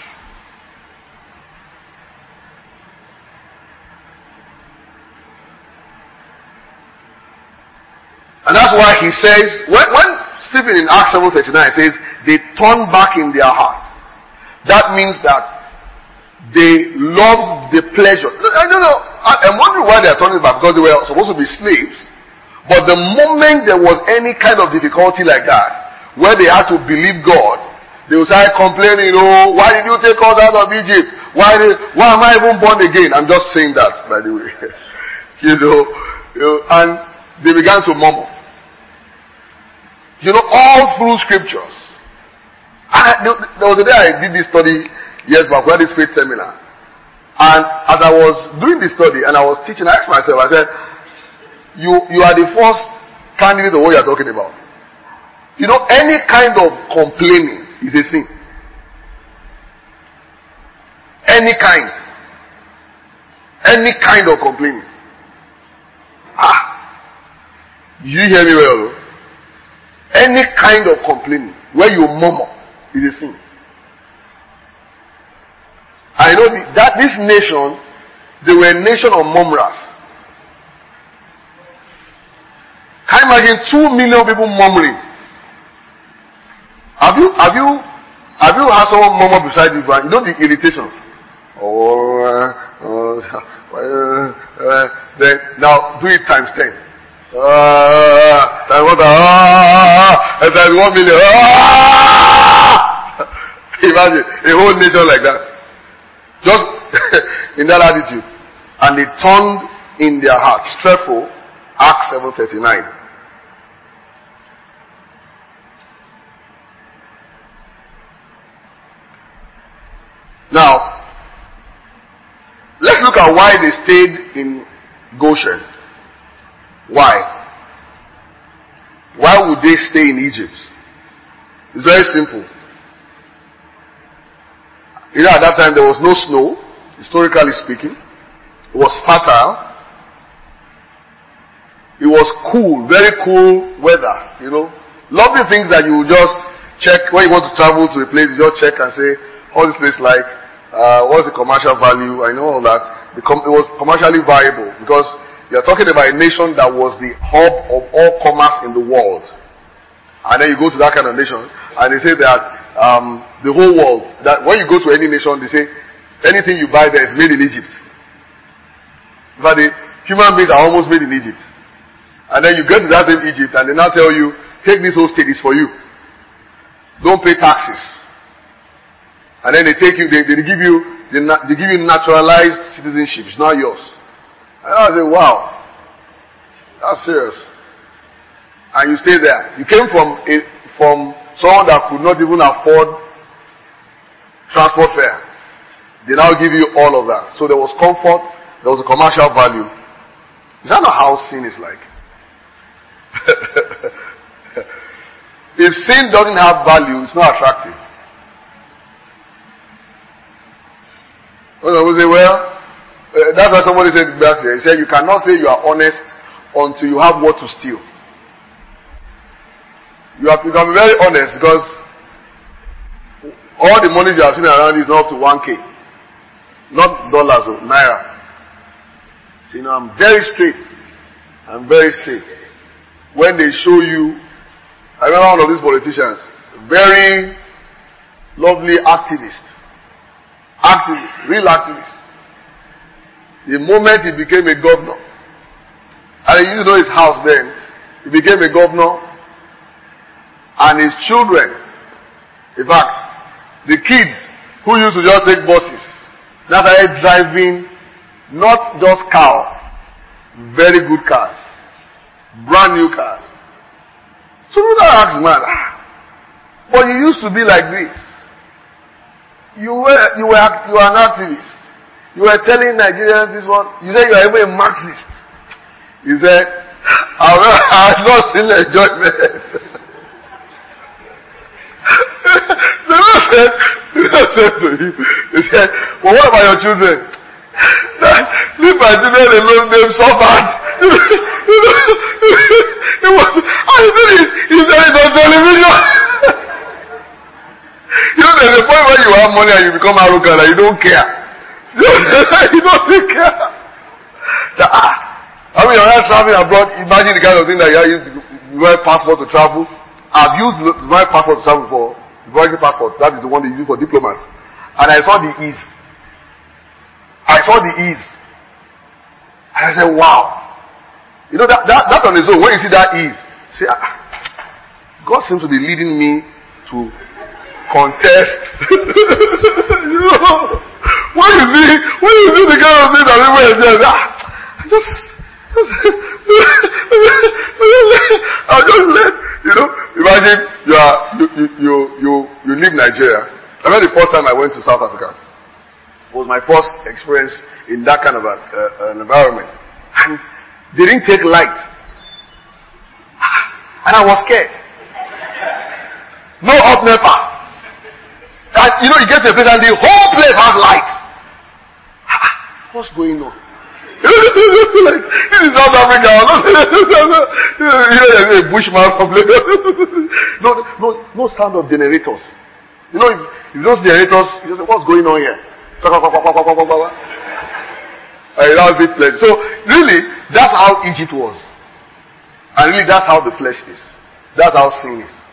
And that's why he says, when Stephen in Acts 7:39 says, they turn back in their hearts. That means that they love the pleasure. I don't know. I'm wondering why they are turning back, because they were supposed to be slaves. But the moment there was any kind of difficulty like that, where they had to believe God, they would start complaining, oh, why did you take us out of Egypt? Why am I even born again? I'm just saying that, by the way. And they began to murmur. All through scriptures. There was a day I did this study years back, we had this faith seminar. And as I was doing the study and I was teaching, I asked myself, I said, you are the first candidate of what you are talking about. Any kind of complaining is a sin. Any kind of complaining. You hear me well? Any kind of complaining where you murmur is a sin. I know that this nation, they were a nation of murmurers. Can you imagine 2 million people murmuring? Have you had someone murmur beside you? You know the irritation. Then now do it times 10. Times 1 million. Imagine a whole nation like that. Just in that attitude. And they turned in their hearts. Stressful. Acts 7:39. Now, let's look at why they stayed in Goshen. Why? Why would they stay in Egypt? It's very simple. At that time there was no snow, historically speaking. It was fertile. It was cool, very cool weather, Lovely things that you just check when you want to travel to a place, you just check and say, all this place like, what's the commercial value? I know all that. It was commercially viable because you're talking about a nation that was the hub of all commerce in the world. And then you go to that kind of nation and they say that the whole world, that when you go to any nation, they say anything you buy there is made in Egypt. But the human beings are almost made in Egypt. And then you get to that same Egypt and they now tell you, take this whole state, it's for you. Don't pay taxes. And then they give you naturalized citizenship. It's not yours. And I say, wow, that's serious. And you stay there. You came from someone that could not even afford transport fare. They now give you all of that. So there was comfort, there was a commercial value. Is that not how sin is like? If sin doesn't have value, it's not attractive. That's why somebody said back there. He said, you cannot say you are honest until you have what to steal. You can be very honest because all the money you have seen around is not up to 1K. Not dollars or naira. So, I'm very straight. I'm very straight. When they show you, I remember one of these politicians, very lovely activist, real activist. The moment he became a governor, and he used to know his house then, he became a governor, and his children, in fact, the kids who used to just take buses, now started driving not just cars, very good cars, brand new cars. So you ask, man, but you used to be like this. You were an activist. You were telling Nigerians this one. You said you are even a Marxist. You said, I've not seen enjoyment. The Lord said to him, he said, well, what about your children? Leave my children alone, they've suffered. He said it on television. There's a point where you have money and you become arrogant and you don't care. You don't care. I mean, you're traveling abroad, imagine the kind of thing that you wear passport to travel. I've used my passport to travel before. The Voyager passport, that is the one they use for diplomats. And I saw the ease. I said, wow. You know, that on its own, when you see that ease, say, God seems to be leading me to contest. You know, when you see the kind of thing that people enjoy, I'll just let, you know, imagine you leave Nigeria. I remember the first time I went to South Africa. It was my first experience in that kind of an environment. And they didn't take light. And I was scared. No hot NEPA. And you know, you get to a place and the whole place has light. What's going on? Like, this is South Africa. A bushman from Lagos. No sound of generators. You know, if those generators, you say, what's going on here? So really, that's how Egypt was. And really, that's how the flesh is. That's how sin is.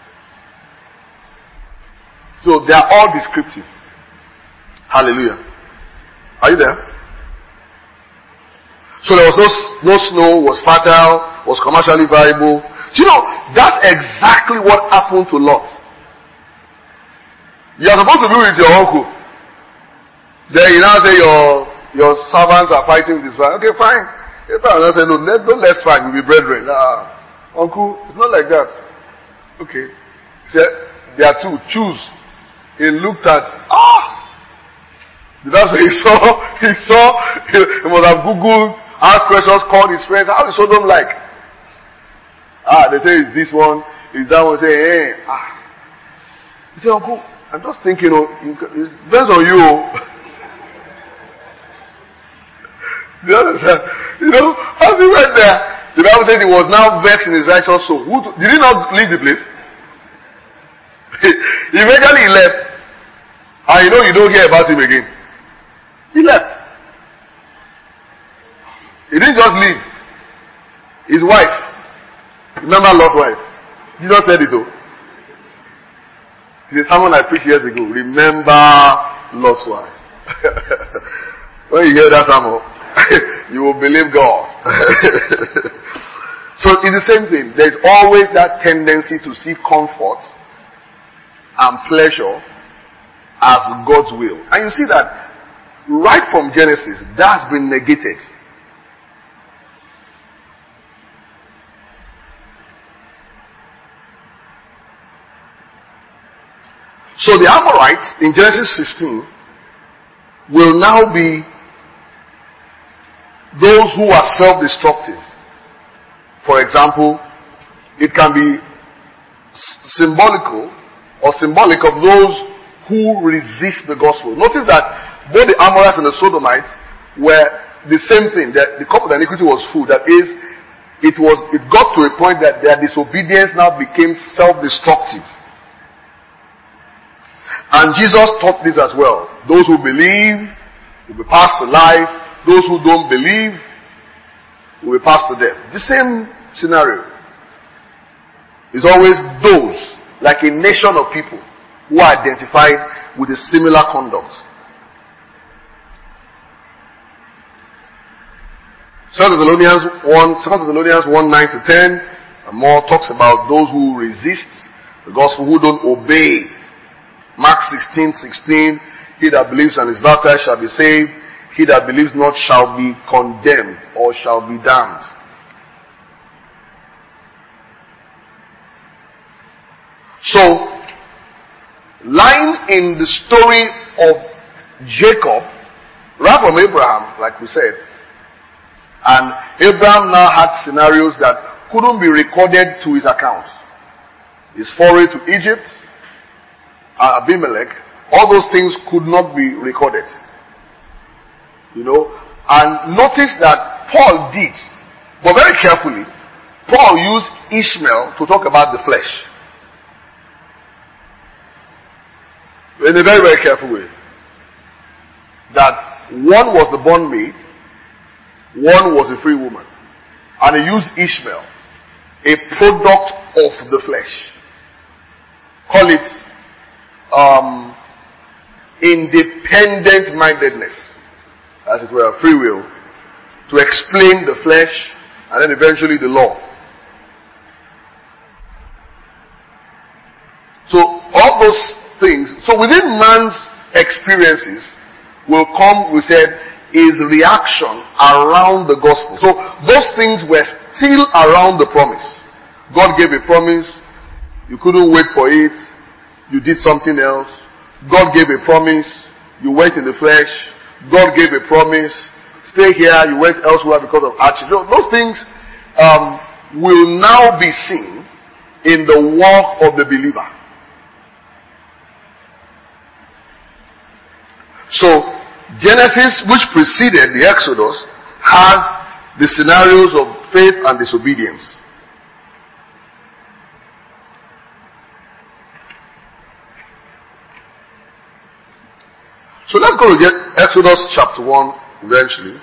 So they are all descriptive. Hallelujah. Are you there? So there was no snow, was fertile, was commercially viable. Do you know, that's exactly what happened to Lot. You are supposed to be with your uncle. Then you now say your servants are fighting this fight. Okay, fine. Abraham say, no, don't let's fight, we'll be brethren. Uncle, it's not like that. Okay. He said, there are two, choose. He looked at, that's what he saw, he must have Googled, asked questions, called his friends, how is Sodom like? They say it's this one, it's that one, say, hey, He said, Uncle, I'm just thinking, it depends on you. You understand? You know, as he went there, the Bible said he was now vexed in his righteous soul. Did he not leave the place? Eventually he left. And you know you don't hear about him again. He left. He didn't just leave. His wife. Remember Lot's wife? Jesus said it too. It's a sermon I preached years ago. Remember Lot's wife. When you hear that sermon, you will believe God. So it's the same thing. There's always that tendency to see comfort and pleasure as God's will. And you see that right from Genesis, that's been negated. So the Amorites in Genesis 15 will now be those who are self-destructive. For example, it can be symbolic of those who resist the gospel. Notice that both the Amorites and the Sodomites were the same thing. The cup of iniquity was full. That is, it got to a point that their disobedience now became self-destructive. And Jesus taught this as well. Those who believe will be passed to life. Those who don't believe will be passed to death. The same scenario. It's always those, like a nation of people, who are identified with a similar conduct. 2 Thessalonians 1:9-10 and more talks about those who resist the gospel, who don't obey. Mark 16:16, he that believes and is baptized shall be saved. He that believes not shall be condemned or shall be damned. So, lying in the story of Jacob, right from Abraham, like we said, and Abraham now had scenarios that couldn't be recorded to his account. His foray to Egypt, Abimelech, all those things could not be recorded. You know, and notice that Paul did, but very carefully, Paul used Ishmael to talk about the flesh. In a very, very careful way. That one was the bondmaid, one was a free woman. And he used Ishmael, a product of the flesh. Call it independent mindedness, as it were, free will. to explain the flesh, and then eventually the law. So all those things, so within man's experiences will come, we said, is reaction around the gospel. So those things were still around the promise. God gave a promise, you couldn't wait for it, you did something else. God gave a promise, you went in the flesh. God gave a promise, stay here, you went elsewhere because of action. So those things will now be seen in the walk of the believer. So Genesis, which preceded the Exodus, has the scenarios of faith and disobedience. So let's go to Exodus chapter 1 eventually.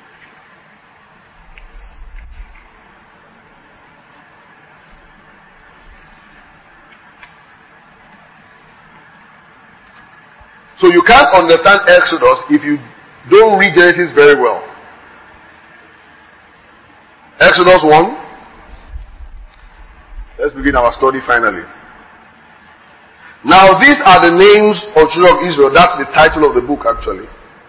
So you can't understand Exodus if you don't read Genesis very well. Exodus 1. Let's begin our study finally. Now these are the names of children of Israel. That's the title of the book actually.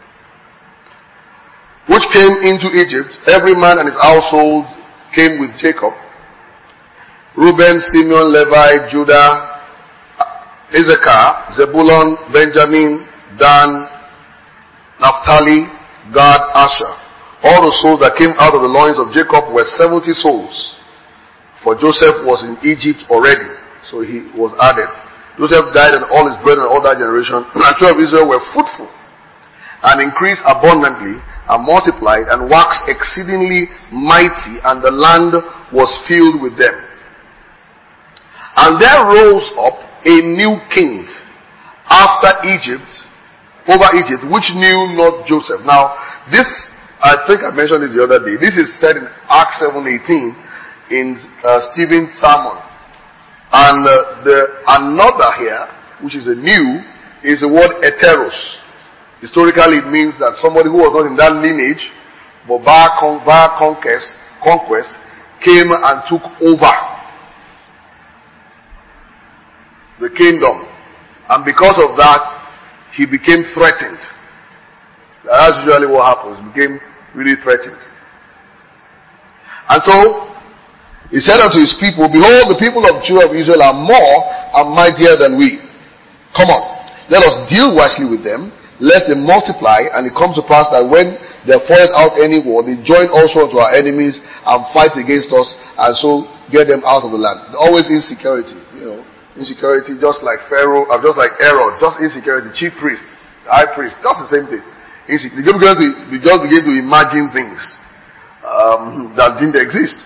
Which came into Egypt. Every man and his household came with Jacob. Reuben, Simeon, Levi, Judah, Issachar, Zebulun, Benjamin, Dan, Naphtali, Gad, Asher. All the souls that came out of the loins of Jacob were 70 souls. For Joseph was in Egypt already, so he was added. Joseph died and all his brethren and all that generation. The children of Israel were fruitful and increased abundantly and multiplied and waxed exceedingly mighty, and the land was filled with them. And there rose up a new king over Egypt, which knew not Joseph. Now, this, I think I mentioned it the other day. This is said in Acts 7:18 in Stephen's sermon. And the another here, which is a new, is the word heteros. Historically, it means that somebody who was not in that lineage, but via conquest, came and took over the kingdom, and because of that he became threatened. That's usually what happens. He became really threatened. And so he said unto his people, behold, the people of Judah of Israel are more and mightier than we. Come on, let us deal wisely with them, lest they multiply, and it comes to pass that when there falleth out any war, they join also unto our enemies and fight against us, and so get them out of the land. Always insecurity, insecurity, just like Pharaoh, just like Aaron, just insecurity, chief priest, high priest, just the same thing. We just begin to imagine things that didn't exist.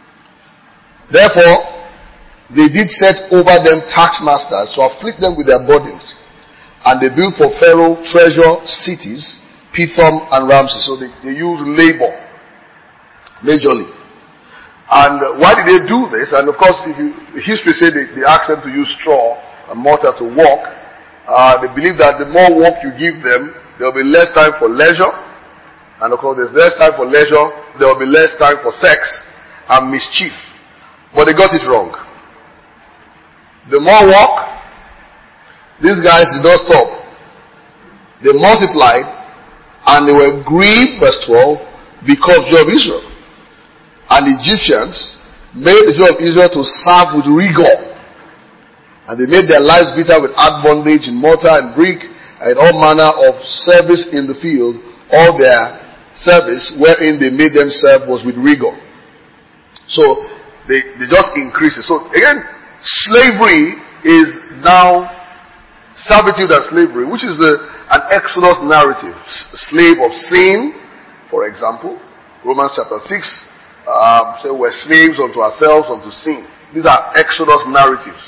Therefore, they did set over them taskmasters to afflict them with their burdens. And they built for Pharaoh treasure cities, Pithom and Ramses. So they used labor majorly. And why did they do this? And of course, history said they asked them to use straw and mortar to walk. They believe that the more work you give them, there will be less time for leisure. And of course, there's less time for leisure, there will be less time for sex and mischief. But they got it wrong. The more work, these guys did not stop. They multiplied and they were grieved, verse 12, because of Israel. And the Egyptians made the children of Israel to serve with rigor. And they made their lives bitter with hard bondage in mortar and brick and all manner of service in the field. All their service wherein they made them serve was with rigor. So they just increased it. So again, slavery is now servitude and slavery, which is an Exodus narrative. Slave of sin, for example. Romans chapter 6. So we're slaves unto ourselves, unto sin. These are Exodus narratives.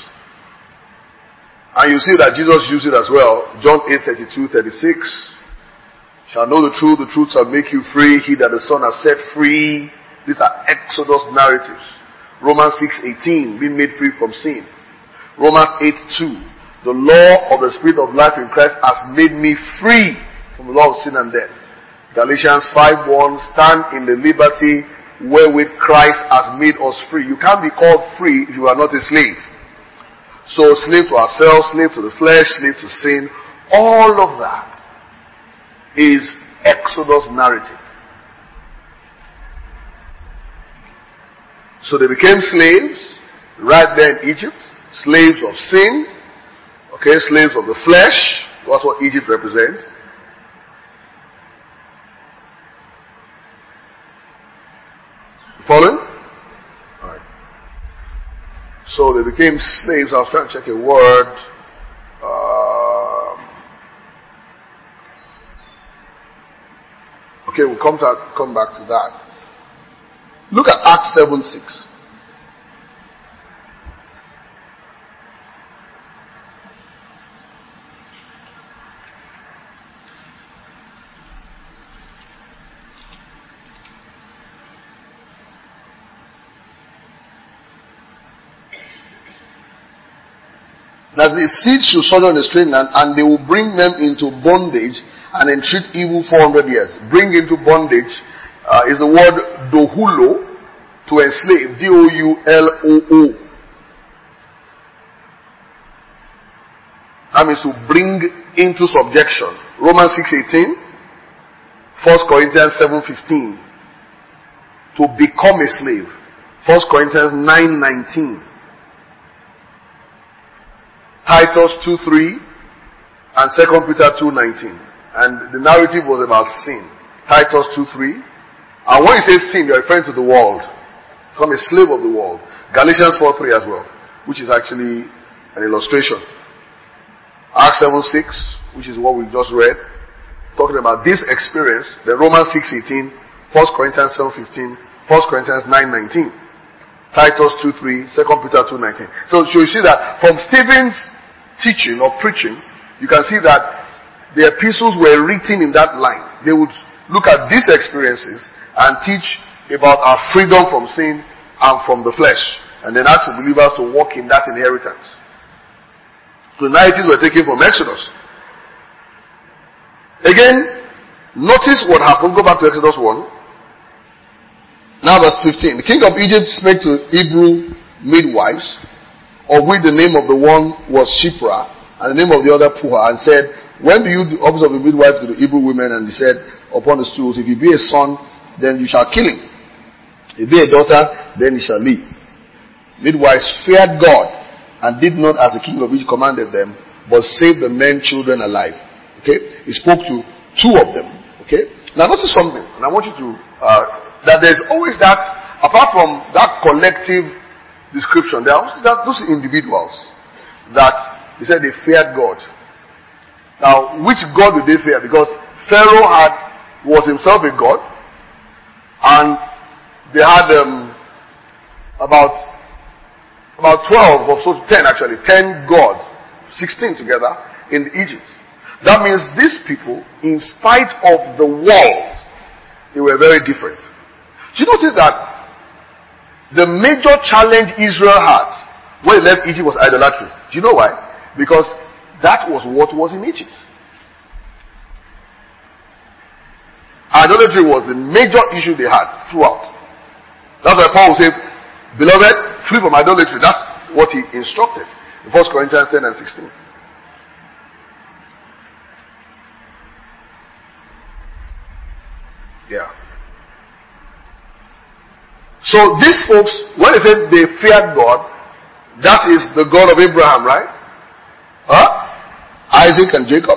And you see that Jesus used it as well. John 8:32, 36. Shall know the truth shall make you free. He that the Son has set free. These are Exodus narratives. Romans 6:18, being made free from sin. Romans 8:2, the law of the Spirit of life in Christ has made me free from the law of sin and death. Galatians 5:1, stand in the liberty wherewith Christ has made us free. You can't be called free if you are not a slave. So slave to ourselves, slave to the flesh, slave to sin, all of that is Exodus narrative. So they became slaves right there in Egypt, slaves of sin, okay, slaves of the flesh. That's what Egypt represents. Following? Alright. So they became slaves. I was trying to check a word. Okay, we'll come back to that. Look at Acts 7:6. That the seed should sojourn in a strange land, and they will bring them into bondage and entreat evil 400 years. Bring into bondage is the word dohulo, to enslave, D-O-U-L-O-O. That means to bring into subjection. Romans 6:18, 1 Corinthians 7:15, to become a slave. 1 Corinthians 9:19. Titus 2:3 and 2 Peter 2:19. And the narrative was about sin. Titus 2:3. And when you say sin, you're referring to the world. Become a slave of the world. Galatians 4:3 as well, which is actually an illustration. Acts 7:6, which is what we just read, talking about this experience. Then Romans 6:18, 1 Corinthians 7:15, 1 Corinthians 9:19. Titus 2:3, 2 Peter 2:19. So you see that from Stephen's teaching or preaching, you can see that the epistles were written in that line. They would look at these experiences and teach about our freedom from sin and from the flesh, and then ask the believers to walk in that inheritance. The narratives were taken from Exodus. Again, notice what happened. Go back to Exodus 1. Now verse 15. The king of Egypt spake to Hebrew midwives, of which the name of the one was Shipra, and the name of the other Puah, and said, when do you do office of a midwife to the Hebrew women? And he said, upon the stools, if he be a son, then you shall kill him. If he be a daughter, then he shall live. Midwives feared God, and did not as the king of Egypt commanded them, but saved the men children alive. Okay? He spoke to two of them. Okay? Now notice something, and I want you to, that there's always that, apart from that collective description, there are also those individuals that, he said they feared God. Now, which God did they fear? Because Pharaoh was himself a god, and they had about 12 or so, 10 actually, 10 gods, 16 together in Egypt. That means these people, in spite of the world, they were very different. Do you notice that the major challenge Israel had when they left Egypt was idolatry? Do you know why? Because that was what was in Egypt. Idolatry was the major issue they had throughout. That's why Paul will say, beloved, flee from idolatry. That's what he instructed in 1 Corinthians 10 and 16. Yeah. So these folks, when they said they feared God, that is the God of Abraham, right? Isaac and Jacob.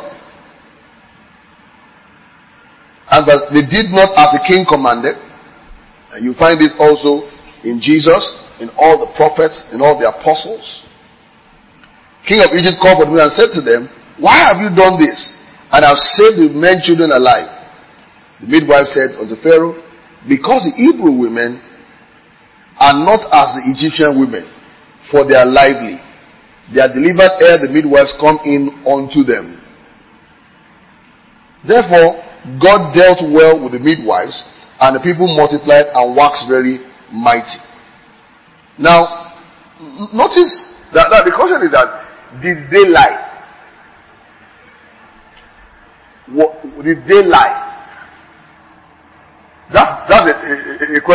And but they did not as the king commanded. And you find it also in Jesus, in all the prophets, in all the apostles. King of Egypt called for them and said to them, why have you done this? And have saved the men children alive. The midwife said unto Pharaoh, because the Hebrew women are not as the Egyptian women, for they are lively. They are delivered ere the midwives come in unto them. Therefore, God dealt well with the midwives, and the people multiplied and waxed very mighty. Now, notice that the question is that, did they lie? Did they lie?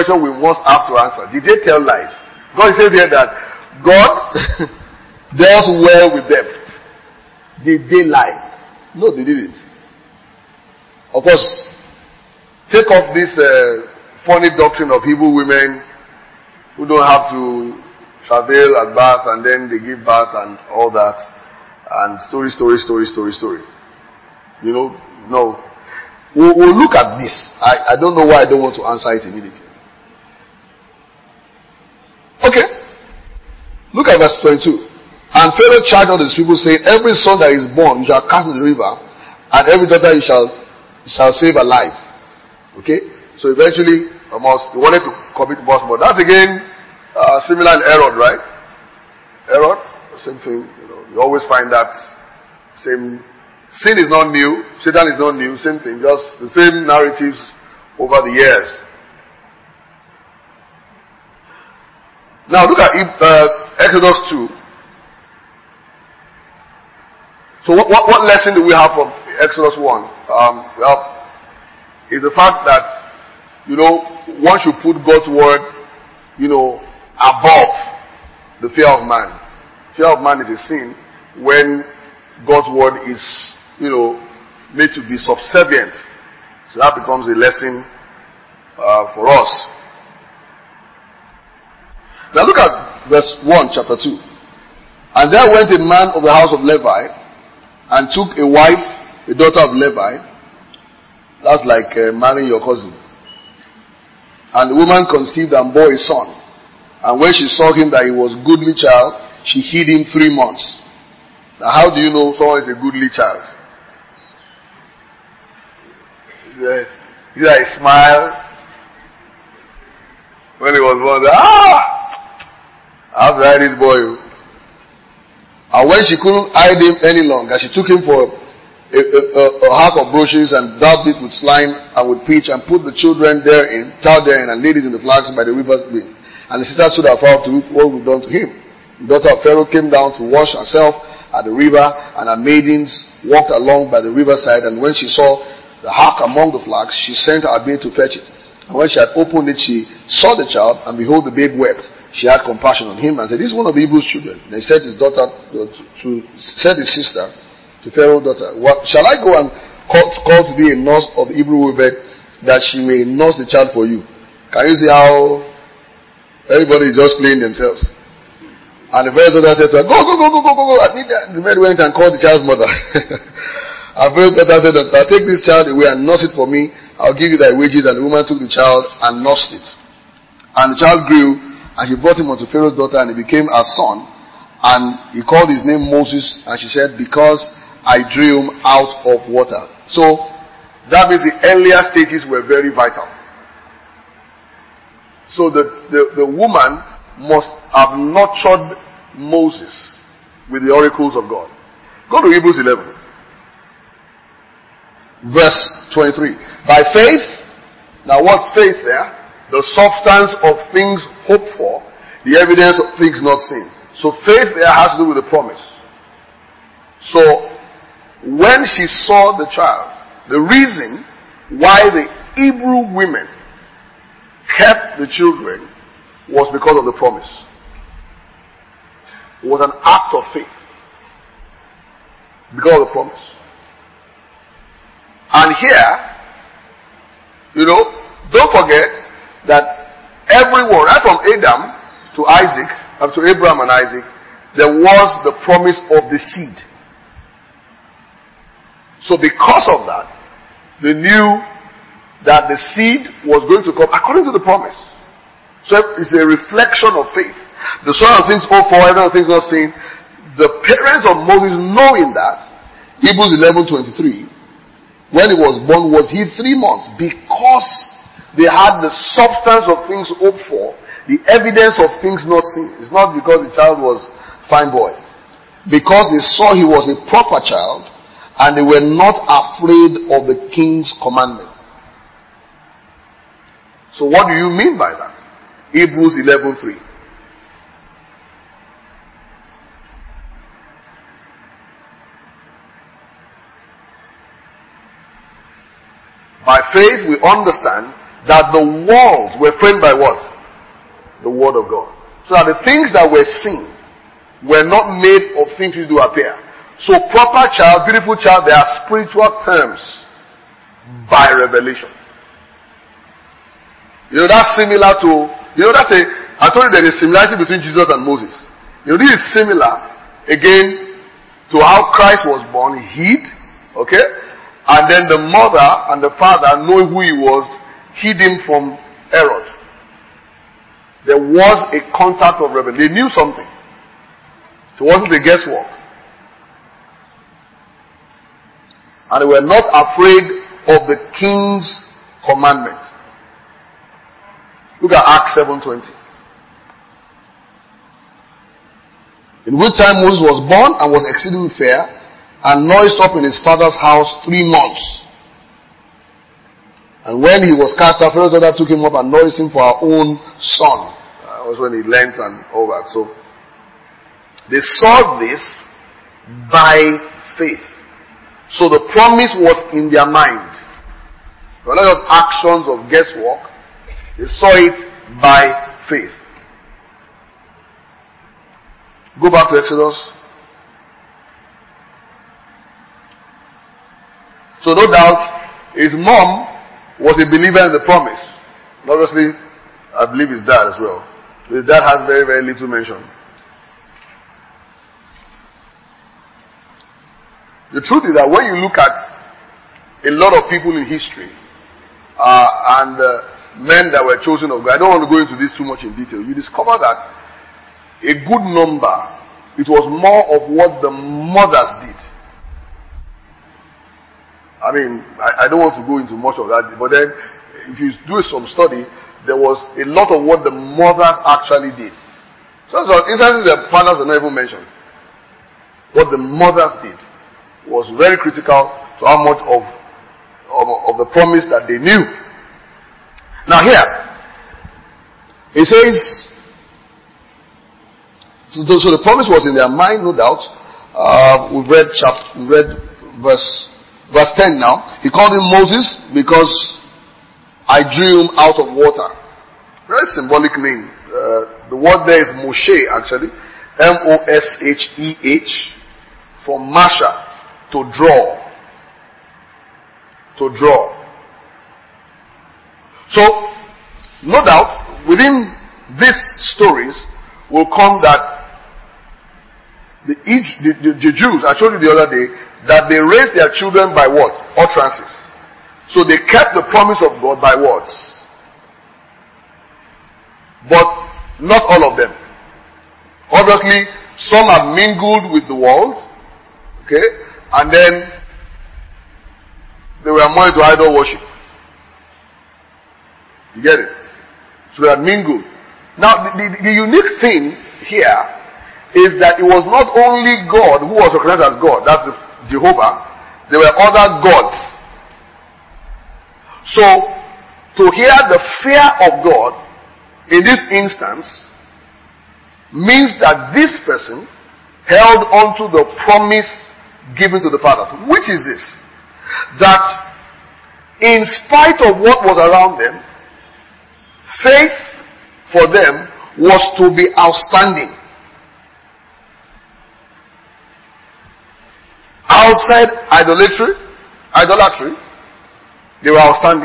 question we must have to answer. Did they tell lies? God says here that God dealt well with them. Did they lie? No, they didn't. Of course, take off this funny doctrine of Hebrew women who don't have to travail at birth and then they give birth and all that. And story. You know, no. We'll look at this. I don't know why I don't want to answer it immediately. Okay. Look at verse 22. And Pharaoh charged all his people, saying, every son that is born you shall cast into the river, and every daughter you shall save alive. Okay? So eventually, he wanted to commit most, but that's again similar in Herod, right? Herod, same thing. You always find that same. Sin is not new. Satan is not new. Same thing. Just the same narratives over the years. Now look at Exodus 2. So what lesson do we have from Exodus 1? Is the fact that, one should put God's word, above the fear of man. Fear of man is a sin when God's word is, made to be subservient. So that becomes a lesson for us. Now look at verse 1, chapter 2. And there went a man of the house of Levi, and took a wife, a daughter of Levi. That's like marrying your cousin. And the woman conceived and bore a son. And when she saw him that he was a goodly child, she hid him 3 months. Now how do you know someone is a goodly child? He smiled when he was born. I have to hide this boy. And when she couldn't hide him any longer, she took him for a half of brooches and daubed it with slime and with pitch and put the child therein and laid it in the flags by the river's brink. And the sister stood afar to look what was done to him. The daughter of Pharaoh came down to wash herself at the river, and her maidens walked along by the riverside. And when she saw the ark among the flags, she sent her maid to fetch it. And when she had opened it, she saw the child, and behold, the babe wept. She had compassion on him and said, this is one of Hebrews' children. And he said his sister to Pharaoh's daughter, shall I go and call to be a nurse of the Hebrew women, that she may nurse the child for you? Can you see how everybody is just playing themselves? And the Pharaoh's daughter said to her, go. I need that. The man went and called the child's mother. And Pharaoh's daughter said to her, take this child away and nurse it for me. I'll give you thy wages. And the woman took the child and nursed it. And the child grew. And she brought him unto Pharaoh's daughter, and he became her son. And he called his name Moses. And she said, because I drew him out of water. So, that means the earlier stages were very vital. So the woman must have nurtured Moses with the oracles of God. Go to Hebrews 11. Verse 23. By faith, now what's faith there? The substance of things hoped for, the evidence of things not seen. So faith there has to do with the promise. So when she saw the child, the reason why the Hebrew women kept the children was because of the promise. It was an act of faith. Because of the promise. And here, don't forget that everyone, right from Adam to Isaac, up to Abraham and Isaac, there was the promise of the seed. So because of that, they knew that the seed was going to come according to the promise. So it's a reflection of faith. The sort of things hoped for, every other things not seen. The parents of Moses, knowing that, Hebrews 11:23, when he was born, was he 3 months, because they had the substance of things hoped for, the evidence of things not seen. It's not because the child was fine boy. Because they saw he was a proper child, and they were not afraid of the king's commandment. So what do you mean by that? Hebrews 11:3. By faith we understand that the walls were framed by what? The word of God. So that the things that were seen were not made of things which do appear. So proper child, beautiful child, they are spiritual terms by revelation. You know, that's similar to, I told you there is a similarity between Jesus and Moses. You know, this is similar, again, to how Christ was born, hid, okay? And then the mother and the father, knowing who he was, hid him from Herod. There was a contact of revelation. They knew something. So it wasn't a guesswork. And they were not afraid of the king's commandment. Look at Acts 7:20. In which time Moses was born and was exceedingly fair, and nourished up in his father's house 3 months. And when he was cast out, Pharaoh's daughter took him up and nourished him for her own son. That was when he learned and all that. So they saw this by faith. So the promise was in their mind. They were not just actions of guesswork. They saw it by faith. Go back to Exodus. So no doubt, his mom was a believer in the promise. And obviously, I believe his dad as well. His dad has very, very little mention. The truth is that when you look at a lot of people in history, and men that were chosen of God, I don't want to go into this too much in detail, you discover that a good number, it was more of what the mothers did. I mean, I don't want to go into much of that, but then if you do some study, there was a lot of what the mothers actually did. So instances the fathers were not even mentioned. What the mothers did was very critical to how much of the promise that they knew. Now here, it says, so the promise was in their mind, no doubt. We've read verse 10 now. He called him Moses because I drew him out of water. Very symbolic name. The word there is Moshe, actually. Mosheh, from Masha, to draw. To draw. So, no doubt, within these stories will come that the Jews, I showed you the other day, that they raised their children by what? Utterances. So they kept the promise of God by words. But not all of them. Obviously, some are mingled with the world, okay, and then they were more into idol worship. You get it? So they are mingled. Now, the unique thing here is that it was not only God who was recognized as God, that's Jehovah, there were other gods. So, to hear the fear of God in this instance means that this person held on to the promise given to the fathers. Which is this? That in spite of what was around them, faith for them was to be outstanding. Outside idolatry, they were outstanding.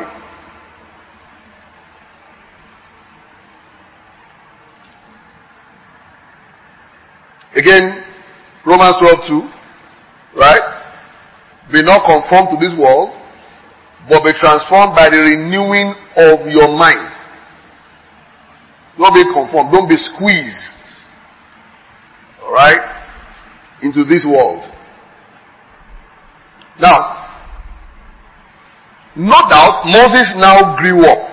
Again, Romans 12:2, right? Be not conformed to this world, but be transformed by the renewing of your mind. Don't be conformed, don't be squeezed, alright, into this world. Now, no doubt, Moses now grew up.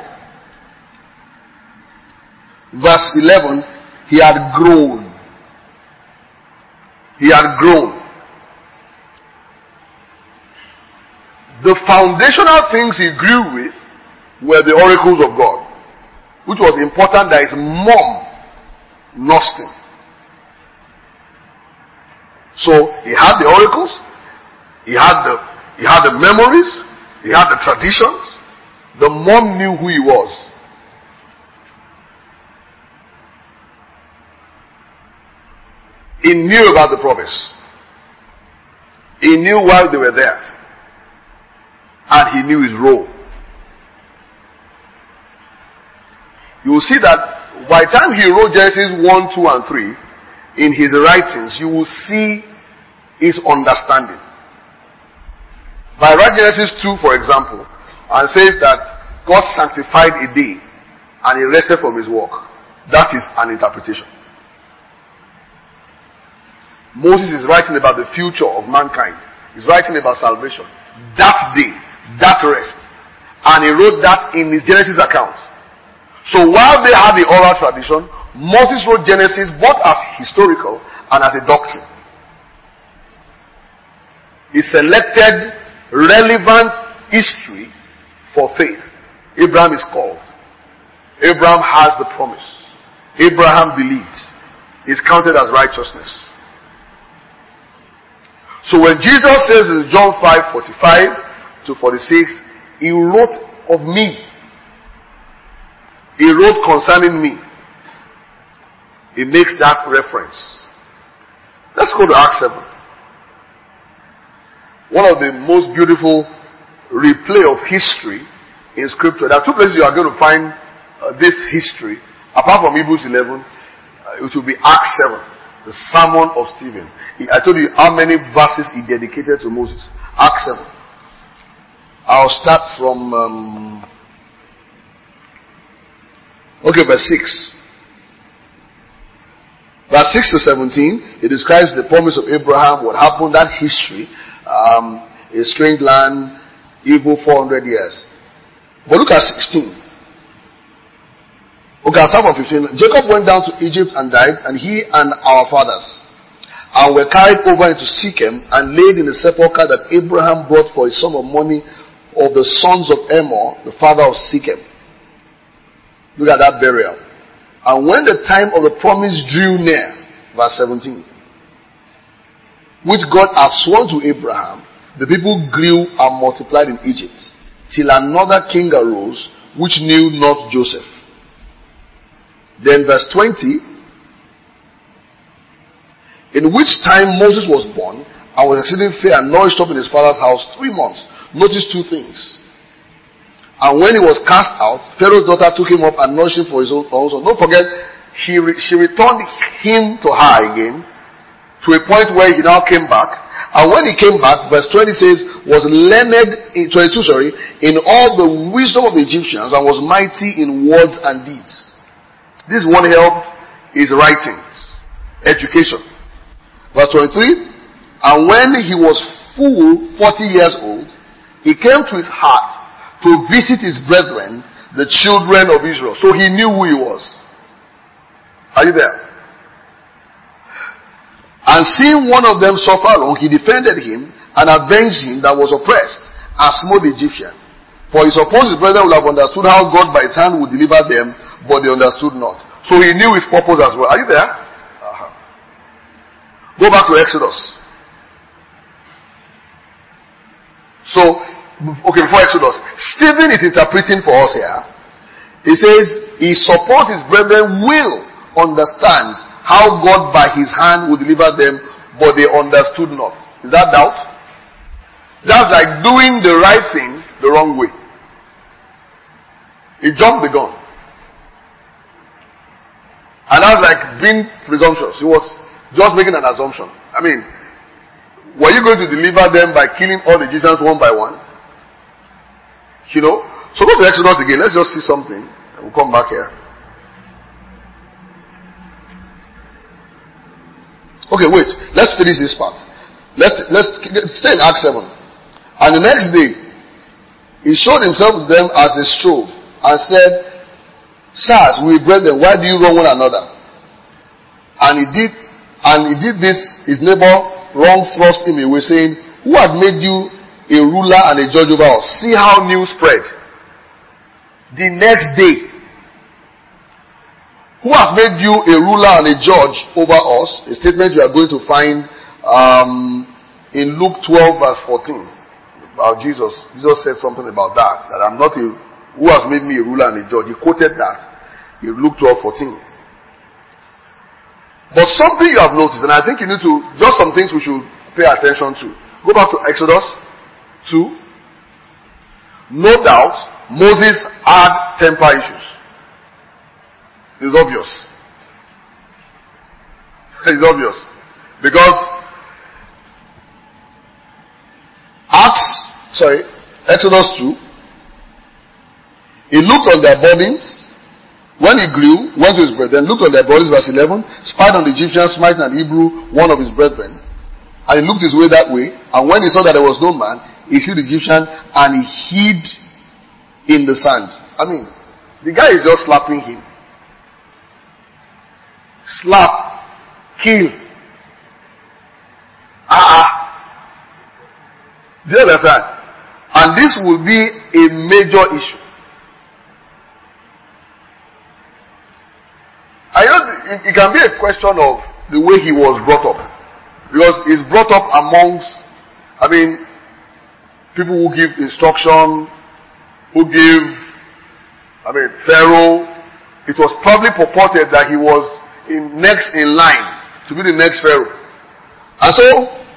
Verse 11, he had grown. He had grown. The foundational things he grew with were the oracles of God, which was important that his mom nursed him. So, he had the oracles, he had the memories, he had the traditions, the mom knew who he was. He knew about the promise. He knew why they were there. And he knew his role. You will see that by the time he wrote Genesis 1, 2, and 3, in his writings, you will see his understanding. By writing Genesis 2, for example, and says that God sanctified a day and he rested from his work. That is an interpretation. Moses is writing about the future of mankind. He's writing about salvation. That day, that rest. And he wrote that in his Genesis account. So while they had the oral tradition, Moses wrote Genesis both as historical and as a doctrine. He selected relevant history for faith. Abraham is called. Abraham has the promise. Abraham believed. Is counted as righteousness. So when Jesus says in John 5:45 to 46, he wrote of me. He wrote concerning me. He makes that reference. Let's go to Acts 7. One of the most beautiful replay of history in scripture. There are two places you are going to find this history. Apart from Hebrews 11, it will be Acts 7. The sermon of Stephen. I told you how many verses he dedicated to Moses. Acts 7. I'll start from verse 6. Verse 6 to 17, it describes the promise of Abraham, what happened, that history, a strange land, evil 400 years. But look at 16. Okay, I'll start from 15. Jacob went down to Egypt and died, and he and our fathers, and were carried over into Shechem and laid in the sepulchre that Abraham brought for a sum of money of the sons of Emor, the father of Shechem. Look at that burial. And when the time of the promise drew near, verse 17, which God had sworn to Abraham, the people grew and multiplied in Egypt, till another king arose, which knew not Joseph. Then verse 20, in which time Moses was born, and was exceeding fair and nourished up in his father's house 3 months. Notice two things. And when he was cast out, Pharaoh's daughter took him up and nourished him for his own son. Don't forget, she returned him to her again, to a point where he now came back. And when he came back, verse 20 says, was learned, 22, in all the wisdom of the Egyptians, and was mighty in words and deeds. This one helped his writings, education. Verse 23, and when he was full 40 years old, he came to his heart to visit his brethren, the children of Israel. So he knew who he was. Are you there? And seeing one of them suffer long, he defended him and avenged him that was oppressed, and smote the Egyptian. For he supposed his brethren would have understood how God by his hand would deliver them, but they understood not. So he knew his purpose as well. Are you there? Go back to Exodus. So, before Exodus, Stephen is interpreting for us here. He says, he supposed his brethren will understand how God by his hand would deliver them, but they understood not. Is that doubt? That's like doing the right thing the wrong way. He jumped the gun. And that's like being presumptuous. He was just making an assumption. I mean, were you going to deliver them by killing all the Egyptians one by one? You know? So go to Exodus again. Let's just see something. And we'll come back here. Okay, wait. Let's finish this part. Let's stay in Acts 7. And the next day, he showed himself to them as they strove, and said, Sirs, we brethren, why do you wrong one another? And he did this, his neighbor wrong thrust him away, saying, who had made you a ruler and a judge over us? See how news spread. The next day, who has made you a ruler and a judge over us? A statement you are going to find in Luke 12 verse 14 about Jesus. Jesus said something about that I'm not a who has made me a ruler and a judge. He quoted that in Luke 12:14. But something you have noticed, and I think you need to, just some things we should pay attention to. Go back to Exodus 2. No doubt, Moses had temper issues. It's obvious. It's obvious. Because Exodus 2, he looked on their burdens. When he grew, went to his brethren, looked on their bodies, verse 11, spied on the Egyptian, smiting an Hebrew, one of his brethren. And he looked his way that way. And when he saw that there was no man, he hid the Egyptian and he hid in the sand. I mean, the guy is just slapping him. Slap. Kill. Do you understand? And this will be a major issue. I know it can be a question of the way he was brought up. Because he's brought up amongst, people who give instruction, Pharaoh. It was probably purported that he was next in line to be the next Pharaoh. And so,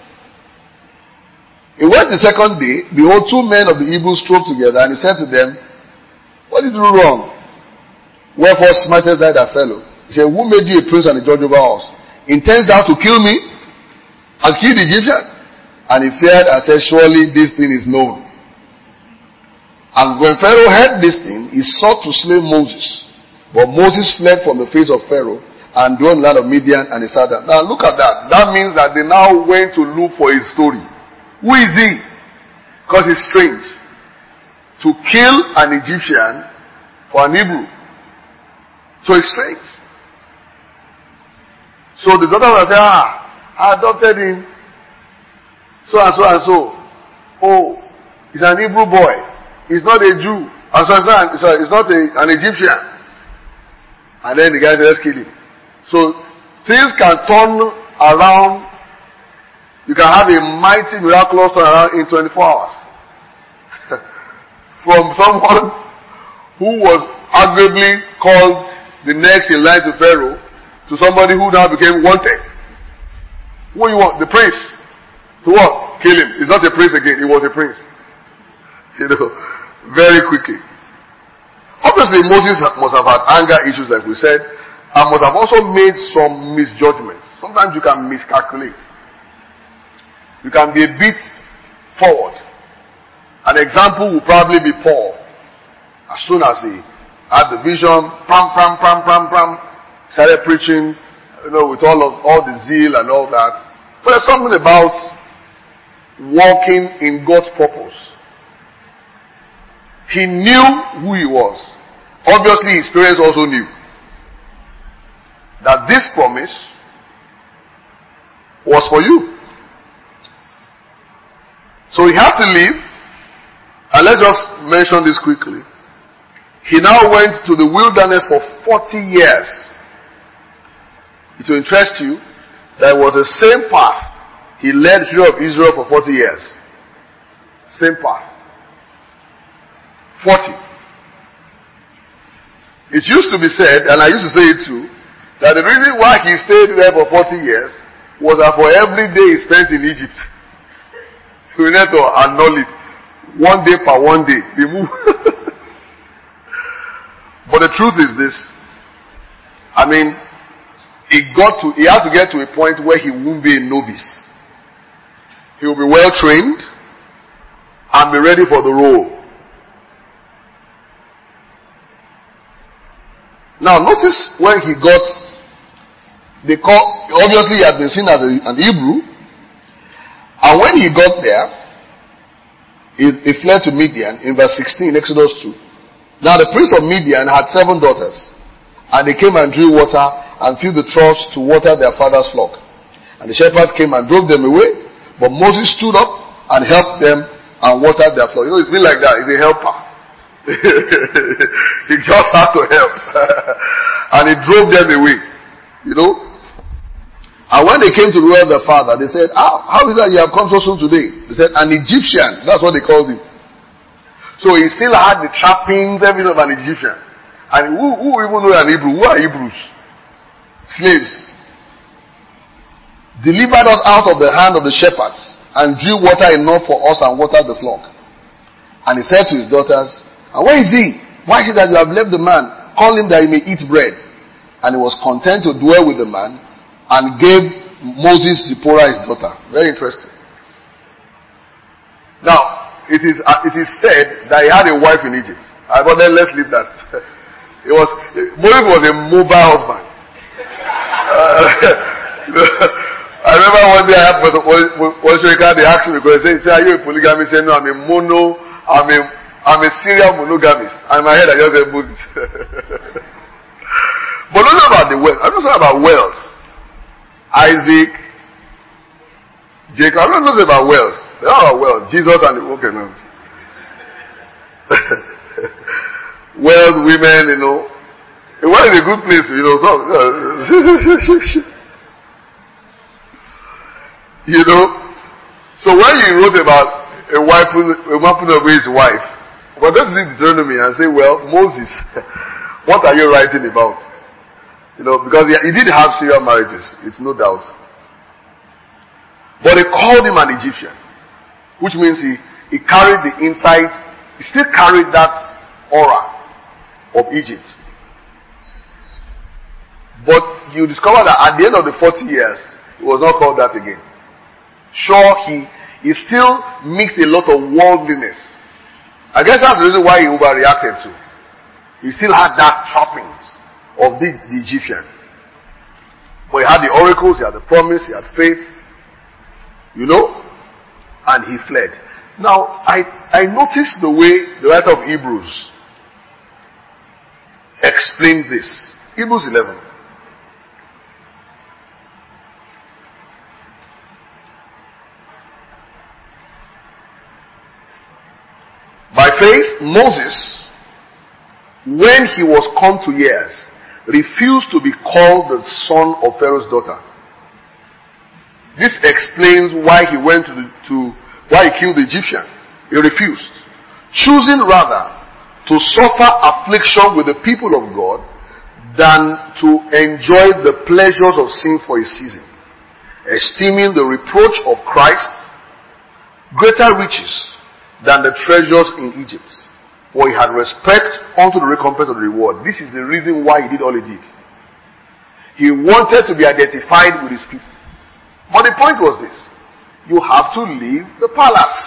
he went the second day, behold, 2 men of the Hebrews strove together, and he said to them, what did you do wrong? Wherefore smitest thou thy fellow? He said, who made you a prince and a judge over us? Intends thou to kill me? Has killed the Egyptian? And he feared and said, surely this thing is known. And when Pharaoh heard this thing, he sought to slay Moses. But Moses fled from the face of Pharaoh and dwelt in the land of Midian, and he sat down. Now look at that. That means that they now went to look for his story. Who is he? Because it's strange to kill an Egyptian for an Hebrew. So it's strange. So the daughter will say, I adopted him. So and so and so. Oh, he's an Hebrew boy. He's not a Jew. It's not an Egyptian. And then the guy says, let's kill him. So things can turn around. You can have a mighty miraculous turnaround in 24 hours. From someone who was arguably called the next in line to Pharaoh to somebody who now became wanted. What do you want? The prince. To what? Kill him. He's not a prince again. He was a prince. Very quickly. Obviously, Moses must have had anger issues like we said, and must have also made some misjudgments. Sometimes you can miscalculate. You can be a bit forward. An example will probably be Paul. As soon as he had the vision, started preaching, with all the zeal and all that. But there's something about walking in God's purpose. He knew who he was. Obviously, his parents also knew that this promise was for you. So he had to leave. And let's just mention this quickly. He now went to the wilderness for 40 years. It will interest you that it was the same path he led the children of Israel for 40 years. Same path. 40. It used to be said, and I used to say it too, that the reason why he stayed there for 40 years was that for every day he spent in Egypt, we need to annul it. One day per one day. They move. But the truth is this. He had to get to a point where he won't be a novice. He will be well trained and be ready for the role. Now notice when he got, obviously he had been seen as an Hebrew, and when he got there, he fled to Midian in verse 16, Exodus 2. Now the prince of Midian had 7 daughters, and they came and drew water and filled the troughs to water their father's flock. And the shepherds came and drove them away, but Moses stood up and helped them and watered their flock. It's been like that. He's a helper. He just had to help. And he drove them away. And when they came to the well of their father, they said, how is that you have come so soon today? They said, an Egyptian. That's what they called him. So he still had the trappings, everything of an Egyptian. And who even know an Hebrew? Who are Hebrews? Slaves. Delivered us out of the hand of the shepherds, and drew water enough for us and watered the flock. And he said to his daughters, and where is he? Why is it that you have left the man? Call him that he may eat bread. And he was content to dwell with the man, and gave Moses Zipporah his daughter. Very interesting. Now, it is said that he had a wife in Egypt. But then let's leave that. Moses was a mobile husband. I remember one day I had they asked me, because they say, are you a polygamist? I say, no, I'm a serial monogamist. And in my head I just said Moses. But don't know about the Wales. I'm not talking about Wales. Isaac, Jacob. I'm not talking about Wales. They're not about Wales. Jesus and the okay, no. Wales women, It was a good place, So when you wrote about a man putting away his wife, but don't read Deuteronomy and say, well, Moses, what are you writing about? Because he did have serial marriages, it's no doubt. But they called him an Egyptian, which means he carried the inside, he still carried that aura of Egypt. But you discover that at the end of the 40 years, it was not called that again. Sure, he still mixed a lot of worldliness. I guess that's the reason why he overreacted to. He still had that trappings of the Egyptian. But he had the oracles, he had the promise, he had faith. And he fled. Now, I noticed the way the writer of Hebrews explained this. Hebrews 11. By faith, Moses, when he was come to years, refused to be called the son of Pharaoh's daughter. This explains why he went why he killed the Egyptian. He refused, choosing rather to suffer affliction with the people of God than to enjoy the pleasures of sin for a season, esteeming the reproach of Christ greater riches than the treasures in Egypt, for he had respect unto the recompense of the reward. This is the reason why he did all he did. He wanted to be identified with his people. But the point was this: you have to leave the palace.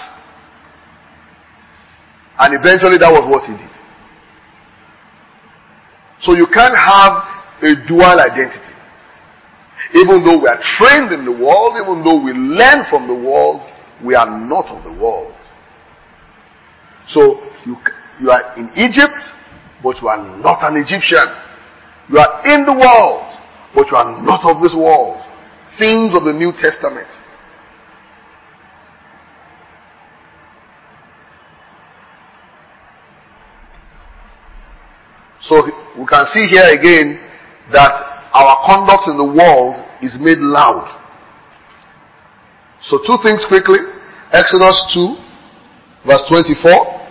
And eventually that was what he did. So you can't have a dual identity. Even though we are trained in the world, even though we learn from the world, we are not of the world. So you are in Egypt, but you are not an Egyptian. You are in the world, but you are not of this world. Things of the New Testament. So we can see here again that our conduct in the world is made loud. So two things quickly. Exodus 2, verse 24.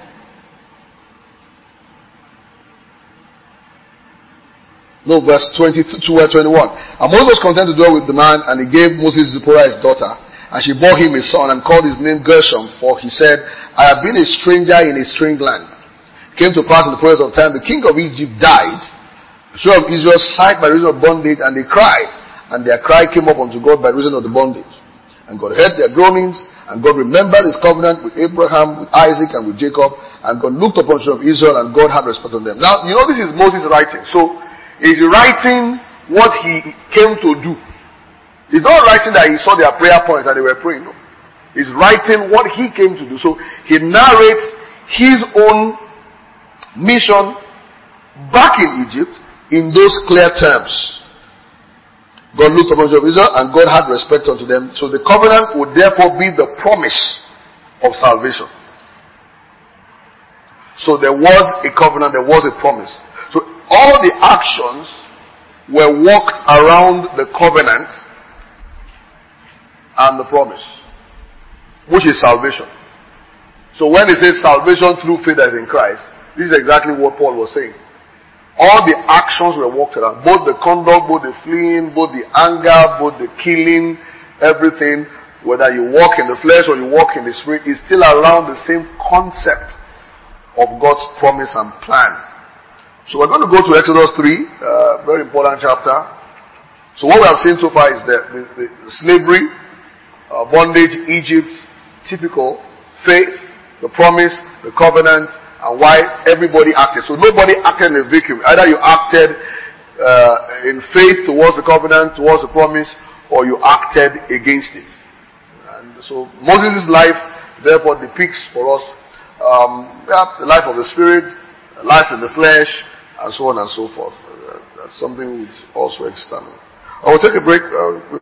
No, verse 22 to 21. And Moses was content to dwell with the man, and he gave Moses Zipporah his daughter, and she bore him a son, and called his name Gershom, for he said, I have been a stranger in a strange land. It came to pass in the process of time, the king of Egypt died. The children of Israel sighed by reason of bondage, and they cried, and their cry came up unto God by reason of the bondage. And God heard their groanings, and God remembered his covenant with Abraham, with Isaac, and with Jacob, and God looked upon the children of Israel, and God had respect on them. Now, this is Moses writing. So, he's writing what he came to do. He's not writing that he saw their prayer point and they were praying. No. He's writing what he came to do. So he narrates his own mission back in Egypt in those clear terms. God looked upon Israel and God had respect unto them. So the covenant would therefore be the promise of salvation. So there was a covenant, there was a promise. So all the actions were worked around the covenant and the promise, which is salvation. So when it says salvation through faith that is in Christ, this is exactly what Paul was saying. All the actions were worked around, both the conduct, both the fleeing, both the anger, both the killing, everything, whether you walk in the flesh or you walk in the spirit, is still around the same concept of God's promise and plan. So we're going to go to Exodus 3, very important chapter. So what we have seen so far is the slavery, bondage, Egypt, typical, faith, the promise, the covenant, and why everybody acted. So nobody acted in a vacuum. Either you acted in faith towards the covenant, towards the promise, or you acted against it. And so Moses' life therefore depicts for us the life of the spirit, life in the flesh, and so on and so forth. That's something which is also external. I will take a break.